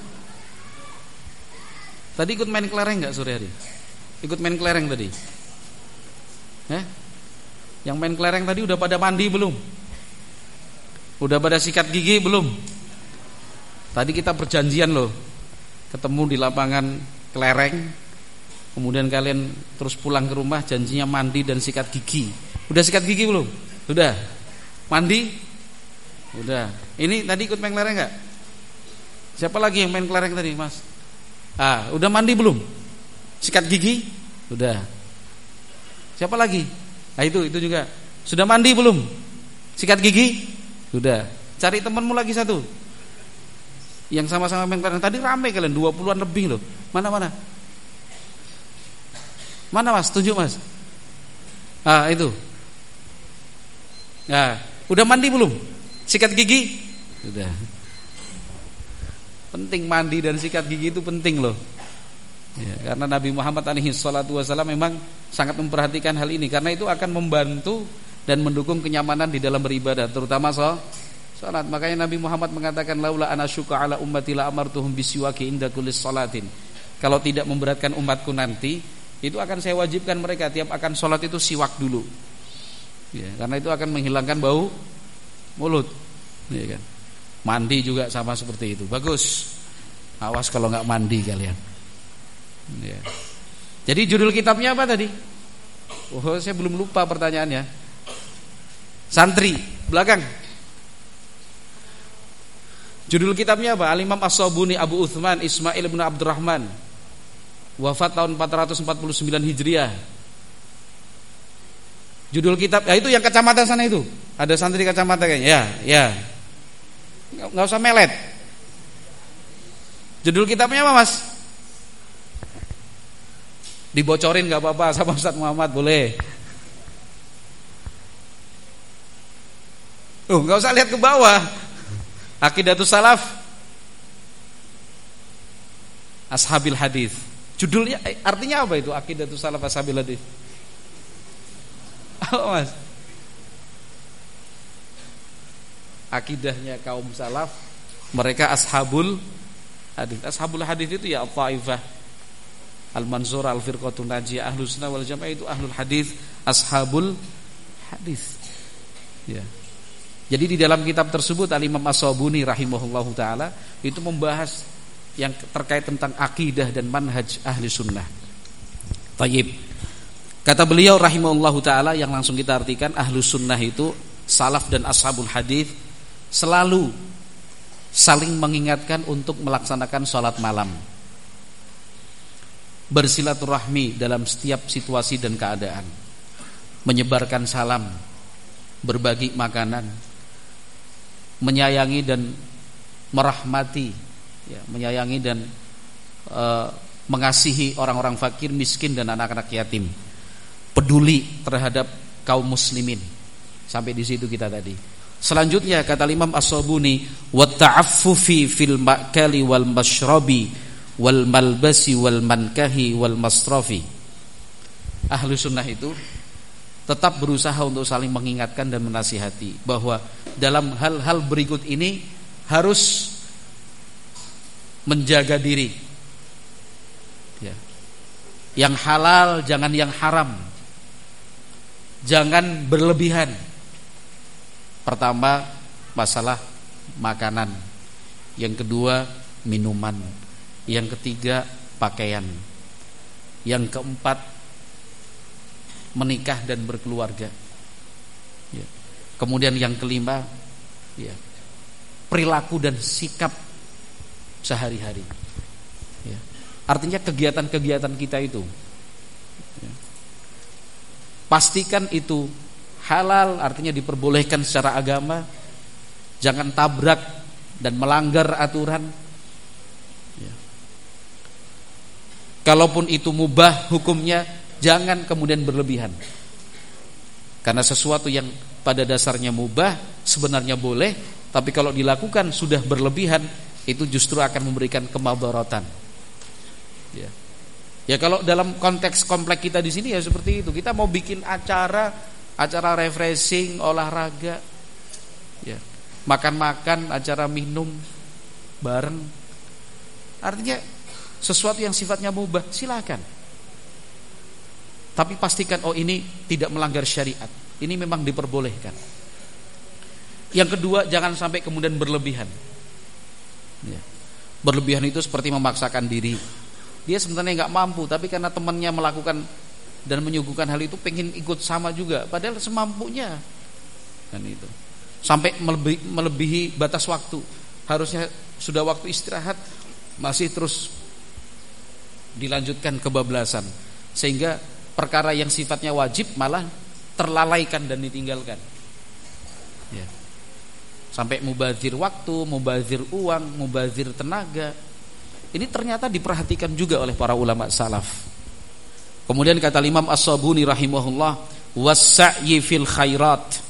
Tadi ikut main kelereng nggak sore hari? Ikut main kelereng tadi? Eh? Yang main kelereng tadi udah pada mandi belum? Udah pada sikat gigi belum? Tadi kita perjanjian loh, ketemu di lapangan kelereng, kemudian kalian terus pulang ke rumah janjinya mandi dan sikat gigi. Udah sikat gigi belum? Udah. Mandi? Udah. Ini tadi ikut main kelereng nggak? Siapa lagi yang main kelereng tadi, Mas? Ah, udah mandi belum? Sikat gigi? Udah. Siapa lagi? Ah itu, itu juga. Sudah mandi belum? Sikat gigi? Sudah. Cari temanmu lagi satu. Yang sama-sama main kelereng. Tadi rame kalian, dua puluhan lebih loh. Mana-mana? Mana Mas? Tunjuk Mas. Ah, itu. Nah, udah mandi belum? Sikat gigi? Sudah. Penting mandi dan sikat gigi itu penting loh. Ya, karena Nabi Muhammad alaihi salatu wasallam memang sangat memperhatikan hal ini karena itu akan membantu dan mendukung kenyamanan di dalam beribadah, terutama so, salat. Makanya Nabi Muhammad mengatakan laula anasyuka ala ummati la amartuhum bisiwaki inda kulli salatin. Kalau tidak memberatkan umatku nanti, itu akan saya wajibkan mereka tiap akan salat itu siwak dulu. Ya, karena itu akan menghilangkan bau mulut. Ya kan? Mandi juga sama seperti itu. Bagus. Awas kalau nggak mandi kalian. Ya. Jadi judul kitabnya apa tadi? Oh, saya belum lupa pertanyaannya. Santri belakang. Judul kitabnya apa? Al-Imam As-Sabuni Abu Uthman Ismail bin Abdurrahman. Wafat tahun empat ratus empat puluh sembilan Hijriah. Judul kitab, ya itu yang kacamata sana itu. Ada santri kacamata kayaknya. Ya, ya. Nggak usah melet. Judul kitabnya apa Mas? Dibocorin nggak apa-apa sama Ustaz Muhammad, boleh. Oh, nggak usah lihat ke bawah. Aqidatus Salaf Ashabil Hadis. Judulnya artinya apa itu? Aqidatus Salaf Ashabil Hadis. Apa Mas? Akidahnya kaum salaf, mereka ashabul hadis. Ashabul hadis itu ya Al-Taifah, Al-Mansur, Al-Firqatun Najiyah, Ahlus Sunnah wal Jamaah itu ahlul hadis, ashabul hadis. Ya. Jadi di dalam kitab tersebut Al-Imam As-Sabuni rahimahullahu taala itu membahas yang terkait tentang akidah dan manhaj ahli sunnah. Tayyib. Kata beliau rahimahullahu taala yang langsung kita artikan, ahlus sunnah itu salaf dan ashabul hadis selalu saling mengingatkan untuk melaksanakan sholat malam, bersilaturahmi dalam setiap situasi dan keadaan, menyebarkan salam, berbagi makanan, menyayangi dan merahmati, ya, menyayangi dan e, mengasihi orang-orang fakir, miskin dan anak-anak yatim, peduli terhadap kaum muslimin. Sampai di situ kita tadi. Selanjutnya kata Imam As-Sabuni, wa ta'affufi fil ma'kali wal mashrabi wal malbasi wal mankahi wal masrafi. Ahlu sunnah itu tetap berusaha untuk saling mengingatkan dan menasihati bahwa dalam hal-hal berikut ini harus menjaga diri, ya. Yang halal jangan yang haram, jangan berlebihan. Pertama masalah makanan, yang kedua minuman, yang ketiga pakaian, yang keempat menikah dan berkeluarga, ya. Kemudian yang kelima, ya, perilaku dan sikap sehari-hari, ya. Artinya kegiatan-kegiatan kita itu, ya, pastikan itu halal, artinya diperbolehkan secara agama. Jangan tabrak dan melanggar aturan, ya. Kalaupun itu mubah hukumnya, jangan kemudian berlebihan. Karena sesuatu yang pada dasarnya mubah sebenarnya boleh, tapi kalau dilakukan sudah berlebihan, itu justru akan memberikan kemadaratan, ya. Ya kalau dalam konteks komplek kita di sini ya seperti itu. Kita mau bikin acara acara refreshing, olahraga, ya, makan-makan, acara minum bareng. Artinya sesuatu yang sifatnya mubah silakan. Tapi pastikan oh ini tidak melanggar syariat. Ini memang diperbolehkan. Yang kedua, jangan sampai kemudian berlebihan, ya. Berlebihan itu seperti memaksakan diri. Dia sebenarnya nggak mampu, tapi karena temannya melakukan dan menyuguhkan hal itu, pengen ikut sama juga, padahal semampunya. Dan itu sampai melebihi, melebihi batas waktu. Harusnya sudah waktu istirahat, masih terus dilanjutkan kebablasan, sehingga perkara yang sifatnya wajib malah terlalaikan dan ditinggalkan, ya. Sampai mubazir waktu, mubazir uang, mubazir tenaga. Ini ternyata diperhatikan juga oleh para ulama salaf. Kemudian kata Imam As-Sabuni rahimahullah, was-sa'yi fil khairat.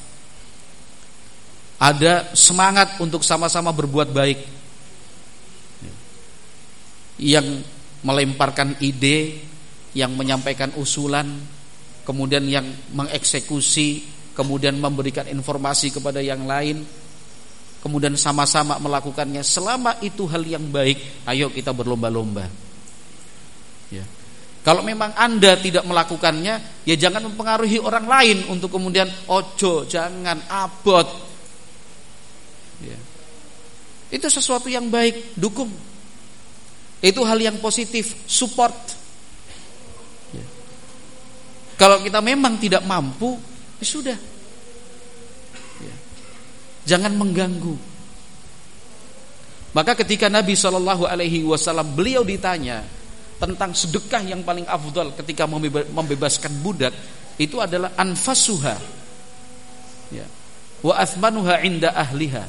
Ada semangat untuk sama-sama berbuat baik. Yang melemparkan ide, yang menyampaikan usulan, kemudian yang mengeksekusi, kemudian memberikan informasi kepada yang lain, kemudian sama-sama melakukannya. Selama itu hal yang baik, ayo kita berlomba-lomba, ya. Kalau memang Anda tidak melakukannya, ya jangan mempengaruhi orang lain untuk kemudian ojo, jangan, abot, ya. Itu sesuatu yang baik, dukung. Itu hal yang positif, support, ya. Kalau kita memang tidak mampu, ya sudah, ya. Jangan mengganggu. Maka ketika Nabi shallallahu alaihi wasallam beliau ditanya tentang sedekah yang paling afdal ketika membebaskan budak, itu adalah anfasuha, ya, wa athmanuha inda ahliha.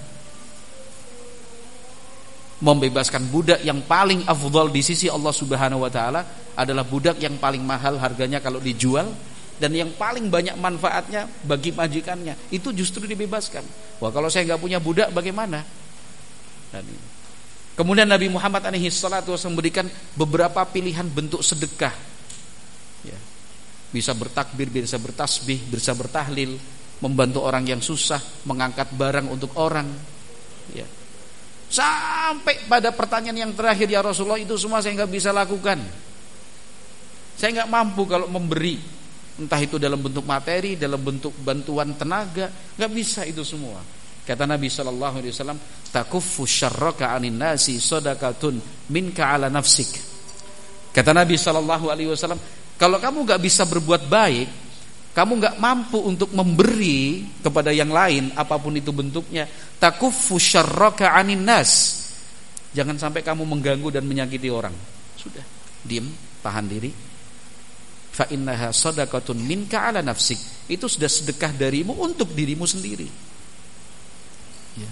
Membebaskan budak yang paling afdal di sisi Allah Subhanahu wa taala adalah budak yang paling mahal harganya kalau dijual, dan yang paling banyak manfaatnya bagi majikannya, itu justru dibebaskan. Wah, kalau saya nggak punya budak bagaimana? Dan ini. Kemudian Nabi Muhammad alaihi salatu wasallam memberikan beberapa pilihan bentuk sedekah, ya. Bisa bertakbir, bisa bertasbih, bisa bertahlil, membantu orang yang susah, mengangkat barang untuk orang, ya. Sampai pada pertanyaan yang terakhir, ya Rasulullah, itu semua saya nggak bisa lakukan. Saya nggak mampu kalau memberi, entah itu dalam bentuk materi, dalam bentuk bantuan tenaga, nggak bisa itu semua. Kata Nabi Shallallahu Alaihi Wasallam, takuffu syarraka anin nasi sodakatun minka ala nafsik. Kata Nabi Shallallahu Alaihi Wasallam, kalau kamu nggak bisa berbuat baik, kamu nggak mampu untuk memberi kepada yang lain apapun itu bentuknya, takuffu syarraka 'anin nas. Jangan sampai kamu mengganggu dan menyakiti orang. Sudah, diam, tahan diri. Fa innaha shadaqatun minka 'ala nafsik. Itu sudah sedekah darimu untuk dirimu sendiri. Ya.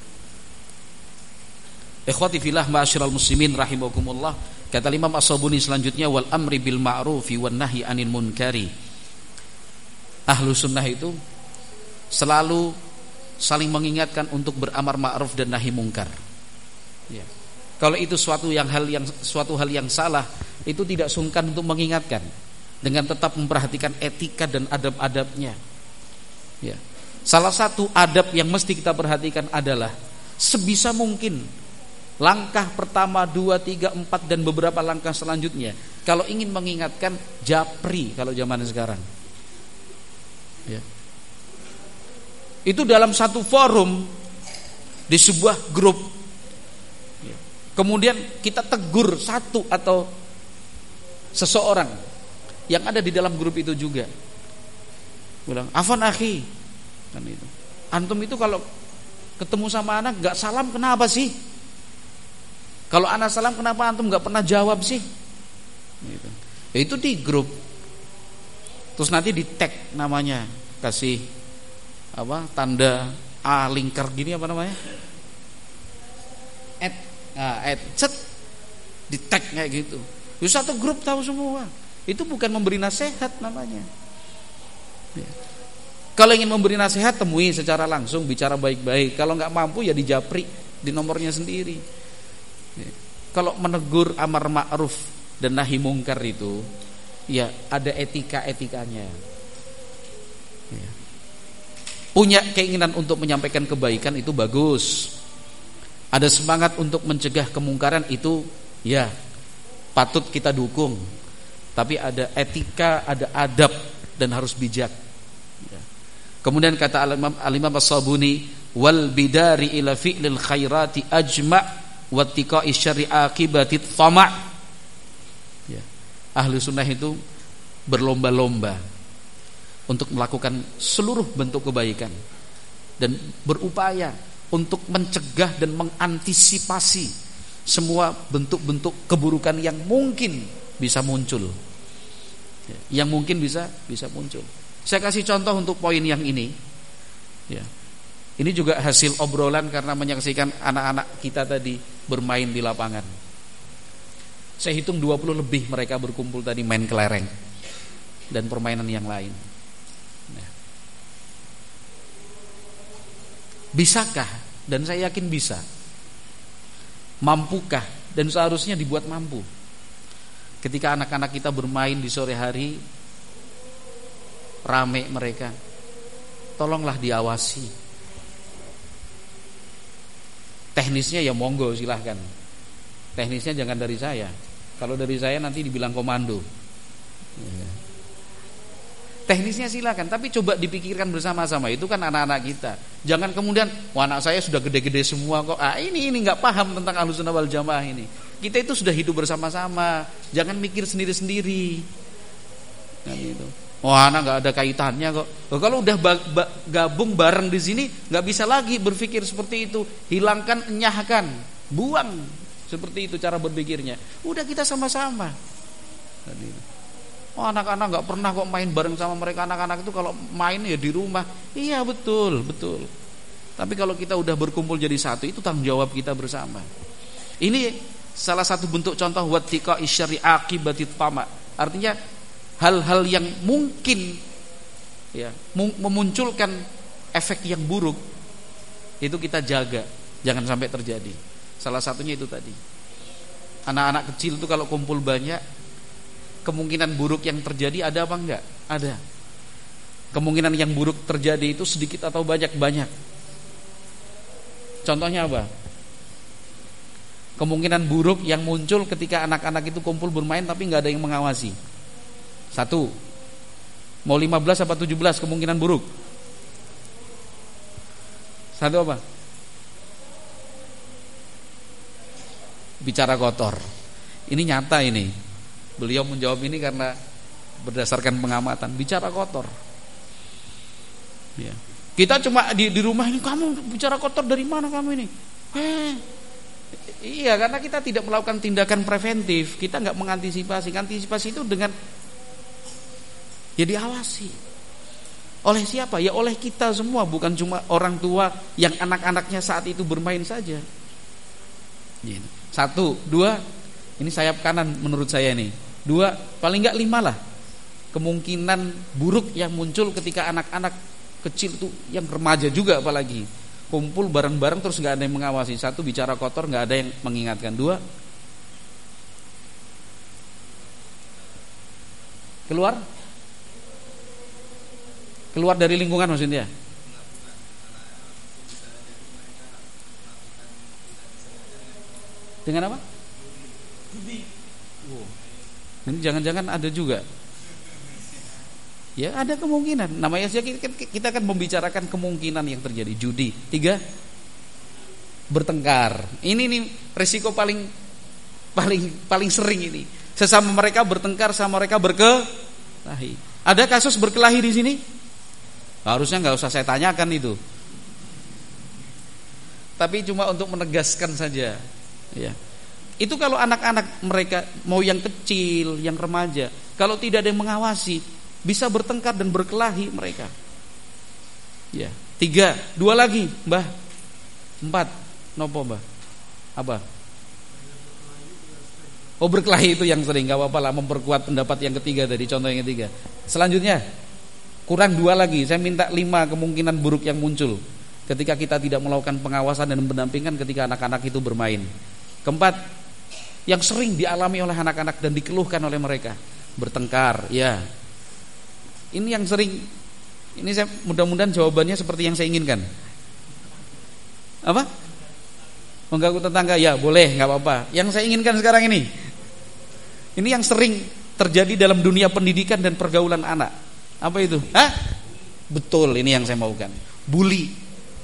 Ikhwati fillah ma'asyiral muslimin rahimakumullah. Kata Imam As-Sabuni selanjutnya, wal amri bil ma'rufi wan nahyi 'anil munkari. Ahlu sunnah itu selalu saling mengingatkan untuk beramar ma'ruf dan nahi mungkar. Ya. Kalau itu suatu yang hal yang suatu hal yang salah, itu tidak sungkan untuk mengingatkan dengan tetap memperhatikan etika dan adab-adabnya. Ya. Salah satu adab yang mesti kita perhatikan adalah sebisa mungkin langkah pertama, dua, tiga, empat dan beberapa langkah selanjutnya, kalau ingin mengingatkan, japri kalau zaman sekarang. Ya. Itu dalam satu forum di sebuah grup. Ya. Kemudian kita tegur satu atau seseorang yang ada di dalam grup itu juga. Bilang, "Afwan akhi." Kan itu. Antum itu kalau ketemu sama anak enggak salam kenapa sih? Kalau anak salam kenapa antum enggak pernah jawab sih? Gitu. Ya, itu di grup. Terus nanti di tag namanya, kasih apa? Tanda A lingkar gini apa namanya? Add, nah, add, set, di tag kayak gitu. Ya, satu grup tahu semua. Itu bukan memberi nasihat namanya. Ya. Kalau ingin memberi nasihat, temui secara langsung, bicara baik-baik. Kalau nggak mampu ya dijapri di nomornya sendiri. Ya. Kalau menegur amar ma'ruf dan nahi mungkar itu, ya ada etika-etikanya. Ya. Punya keinginan untuk menyampaikan kebaikan itu bagus. Ada semangat untuk mencegah kemungkaran itu, ya patut kita dukung. Tapi ada etika, ada adab dan harus bijak. Ya. Kemudian kata Al-Imam Al-Imam As-Sabuni, wal bidari ila fi'lil khairati ajma' wattiqa'i syarri akibati thama'. Ya. Ahlu sunnah itu berlomba-lomba untuk melakukan seluruh bentuk kebaikan dan berupaya untuk mencegah dan mengantisipasi semua bentuk-bentuk keburukan yang mungkin bisa muncul, yang mungkin bisa bisa muncul. Saya kasih contoh untuk poin yang ini. Ya. Ini juga hasil obrolan karena menyaksikan anak-anak kita tadi bermain di lapangan. Saya hitung dua puluh lebih mereka berkumpul tadi main kelereng dan permainan yang lain. Nah. Bisakah? Dan saya yakin bisa. Mampukah? Dan seharusnya dibuat mampu. Ketika anak-anak kita bermain di sore hari, rame mereka, tolonglah diawasi. Teknisnya ya monggo silahkan. Teknisnya jangan dari saya. Kalau dari saya nanti dibilang komando. Teknisnya silakan, tapi coba dipikirkan bersama-sama. Itu kan anak-anak kita. Jangan kemudian, wah anak saya sudah gede-gede semua kok. Ah ini ini nggak paham tentang Ahlussunnah wal Jamaah ini. Kita itu sudah hidup bersama-sama. Jangan mikir sendiri-sendiri. Nah, gitu. Wah anak nggak ada kaitannya kok. Loh, kalau udah ba- ba- gabung bareng di sini, nggak bisa lagi berpikir seperti itu. Hilangkan, enyahkan, buang. Seperti itu cara berpikirnya. Udah kita sama-sama. Nah, gitu. Oh anak-anak gak pernah kok main bareng sama mereka. Anak-anak itu kalau main ya di rumah. Iya betul, betul. Tapi kalau kita udah berkumpul jadi satu, itu tanggung jawab kita bersama. Ini salah satu bentuk contoh wattiqa'i syarri akibati thama'. Artinya hal-hal yang mungkin ya memunculkan efek yang buruk itu kita jaga, jangan sampai terjadi. Salah satunya itu tadi. Anak-anak kecil itu kalau kumpul banyak, kemungkinan buruk yang terjadi ada apa enggak? Ada. Kemungkinan yang buruk terjadi itu sedikit atau banyak? Banyak. Contohnya apa? Kemungkinan buruk yang muncul ketika anak-anak itu kumpul bermain tapi enggak ada yang mengawasi. Satu. Mau lima belas apa tujuh belas kemungkinan buruk? Satu apa? Bicara kotor. Ini nyata ini. Beliau menjawab ini karena berdasarkan pengamatan. Bicara kotor. Ya. Kita cuma di, di rumah ini, kamu bicara kotor dari mana kamu ini? Eh, iya, karena kita tidak melakukan tindakan preventif, kita nggak mengantisipasi. Antisipasi itu dengan ya diawasi. Oleh siapa? Ya oleh kita semua, bukan cuma orang tua yang anak-anaknya saat itu bermain saja. Satu, dua, ini sayap kanan menurut saya nih. Dua, paling nggak lima lah kemungkinan buruk yang muncul ketika anak-anak kecil tuh, yang remaja juga apalagi, kumpul bareng-bareng terus nggak ada yang mengawasi. Satu, bicara kotor nggak ada yang mengingatkan. Dua, keluar keluar dari lingkungan maksudnya. Dengan apa? Oh. Ini jangan-jangan ada juga. Ya ada kemungkinan. Namanya saja kita akan membicarakan kemungkinan yang terjadi. Judi. Tiga, bertengkar. Ini nih resiko paling paling paling sering ini. Sesama mereka bertengkar, sama mereka berkelahi. Ada kasus berkelahi di sini? Harusnya nggak usah saya tanyakan itu. Tapi cuma untuk menegaskan saja. Ya. Itu kalau anak-anak mereka, mau yang kecil, yang remaja, kalau tidak ada yang mengawasi, bisa bertengkar dan berkelahi mereka. Ya. Tiga, dua lagi, Mbah. Empat, nopo Mbah? Apa? Oh, berkelahi itu yang sering, nggak apa-apa lah, memperkuat pendapat yang ketiga tadi, contoh yang ketiga. Selanjutnya, kurang dua lagi, saya minta lima kemungkinan buruk yang muncul ketika kita tidak melakukan pengawasan dan pendampingan ketika anak-anak itu bermain. Keempat, yang sering dialami oleh anak-anak dan dikeluhkan oleh mereka, bertengkar, ya. Ini yang sering. Ini saya mudah-mudahan jawabannya seperti yang saya inginkan. Apa? Mengganggu tetangga, ya boleh, nggak apa-apa. Yang saya inginkan sekarang ini, ini yang sering terjadi dalam dunia pendidikan dan pergaulan anak. Apa itu? Hah? Betul, ini yang saya maukan. Bully.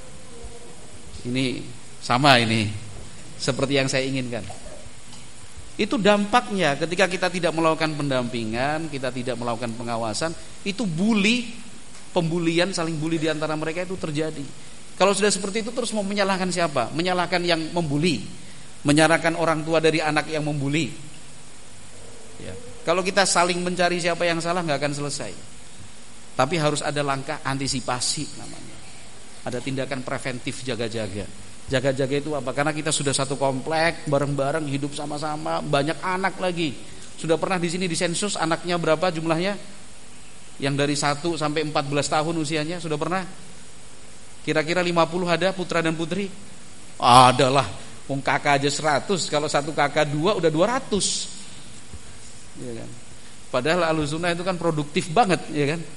Ini sama ini, seperti yang saya inginkan. Itu dampaknya ketika kita tidak melakukan pendampingan, kita tidak melakukan pengawasan, itu bully, pembulian, saling bully di antara mereka itu terjadi. Kalau sudah seperti itu terus mau menyalahkan siapa? Menyalahkan yang membuli, menyalahkan orang tua dari anak yang membuli. Ya. Kalau kita saling mencari siapa yang salah, nggak akan selesai. Tapi harus ada langkah antisipasi namanya. Ada tindakan preventif, jaga-jaga. Jaga-jaga itu apa? Karena kita sudah satu komplek, bareng-bareng hidup sama-sama, banyak anak lagi. Sudah pernah di sini disensus anaknya berapa jumlahnya? Yang dari satu sampai empat belas tahun usianya, sudah pernah? Kira-kira lima puluh ada putra dan putri? Adalah, wong kakak aja seratus, kalau satu kakak dua udah dua ratus. Ya kan? Padahal Ahlussunnah itu kan produktif banget, ya kan?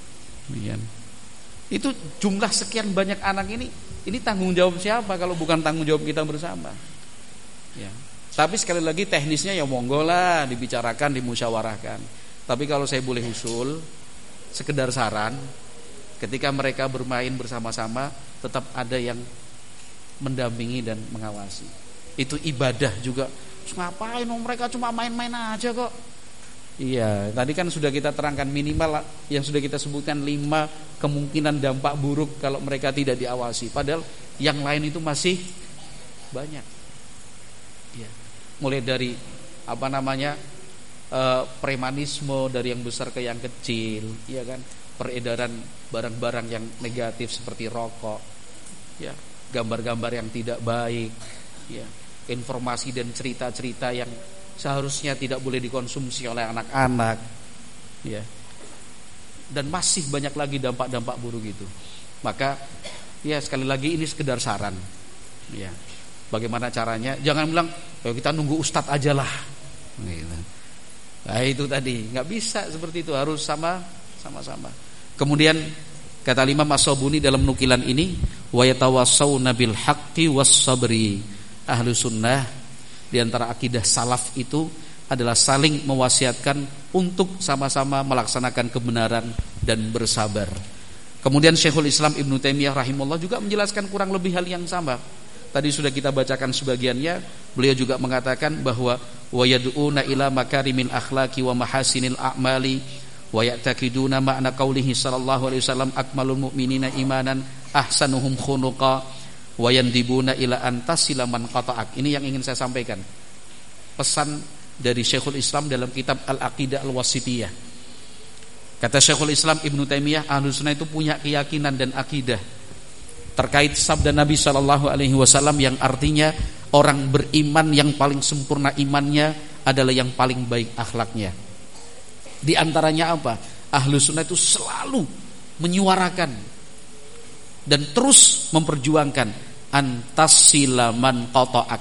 Itu jumlah sekian banyak anak ini, ini tanggung jawab siapa kalau bukan tanggung jawab kita bersama? Ya. Tapi sekali lagi teknisnya ya monggo lah dibicarakan, dimusyawarahkan. Tapi kalau saya boleh usul, sekedar saran, ketika mereka bermain bersama-sama, tetap ada yang mendampingi dan mengawasi. Itu ibadah juga. Ngapain mereka cuma main-main aja kok? Iya, tadi kan sudah kita terangkan minimal yang sudah kita sebutkan lima kemungkinan dampak buruk kalau mereka tidak diawasi. Padahal yang lain itu masih banyak. Ya. Mulai dari apa namanya e, premanisme dari yang besar ke yang kecil, ya kan? Peredaran barang-barang yang negatif seperti rokok, ya, gambar-gambar yang tidak baik, ya, informasi dan cerita-cerita yang seharusnya tidak boleh dikonsumsi oleh anak-anak, ya. Dan masih banyak lagi dampak-dampak buruk itu. Maka ya sekali lagi ini sekedar saran, ya. Bagaimana caranya? Jangan bilang ya kita nunggu ustadz aja lah, gitu. Nah itu tadi nggak bisa seperti itu, harus sama sama-sama. Kemudian kata Imam As-Sabuni dalam nukilan ini, wa yatawassawna bil haqqi was sabri. Ahlussunnah di antara akidah salaf itu adalah saling mewasiatkan untuk sama-sama melaksanakan kebenaran dan bersabar. Kemudian Syekhul Islam Ibnu Taimiyah rahimahullah juga menjelaskan kurang lebih hal yang sama. Tadi sudah kita bacakan sebagiannya. Beliau juga mengatakan bahwa wa yad'una ila makarimil akhlaqi wa mahasinil a'mali wa ya'taqiduna ma'na qaulihi sallallahu alaihi wasallam akmalul mu'minina imanan ahsanuhum khuluqa wa yandibuna ila antasila man qata'ak. Ini yang ingin saya sampaikan. Pesan dari Syekhul Islam dalam kitab Al-Aqidah Al-Wasithiyah. Kata Syekhul Islam Ibnu Taimiyah, Ahlussunnah itu punya keyakinan dan akidah terkait sabda Nabi sallallahu alaihi wasallam yang artinya orang beriman yang paling sempurna imannya adalah yang paling baik akhlaknya. Di antaranya apa? Ahlussunnah itu selalu menyuarakan dan terus memperjuangkan antasila man qata'ak,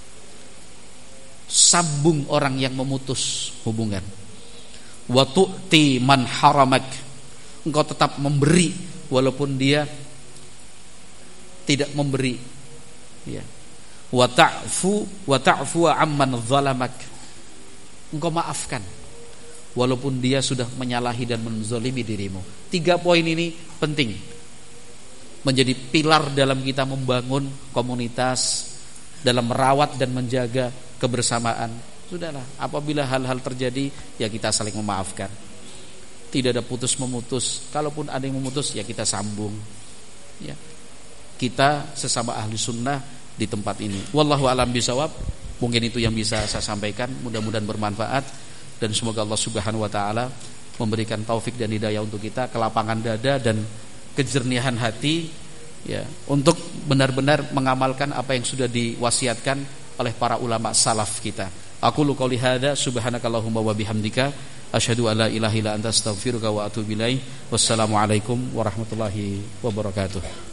sambung orang yang memutus hubungan, wa tu'ti man haramak, engkau tetap memberi walaupun dia tidak memberi, ya. Wa ta'fu wa ta'fu amman zalamak, engkau maafkan walaupun dia sudah menyalahi dan menzalimi dirimu. Tiga poin ini penting menjadi pilar dalam kita membangun komunitas, dalam merawat dan menjaga kebersamaan. Sudahlah, apabila hal-hal terjadi ya kita saling memaafkan. Tidak ada putus memutus. Kalaupun ada yang memutus ya kita sambung. Ya. Kita sesama ahli sunnah di tempat ini. Wallahu a'lam bishawab. Mungkin itu yang bisa saya sampaikan. Mudah-mudahan bermanfaat dan semoga Allah Subhanahu wa taala memberikan taufik dan hidayah untuk kita, kelapangan dada dan kejernihan hati, ya, untuk benar-benar mengamalkan apa yang sudah diwasiatkan oleh para ulama salaf kita. Aku lu qouli hada subhanakallahumma wa bihamdika asyhadu an la ilaha illa anta astaghfiruka wa atubu ilaik. Wassalamualaikum warahmatullahi wabarakatuh.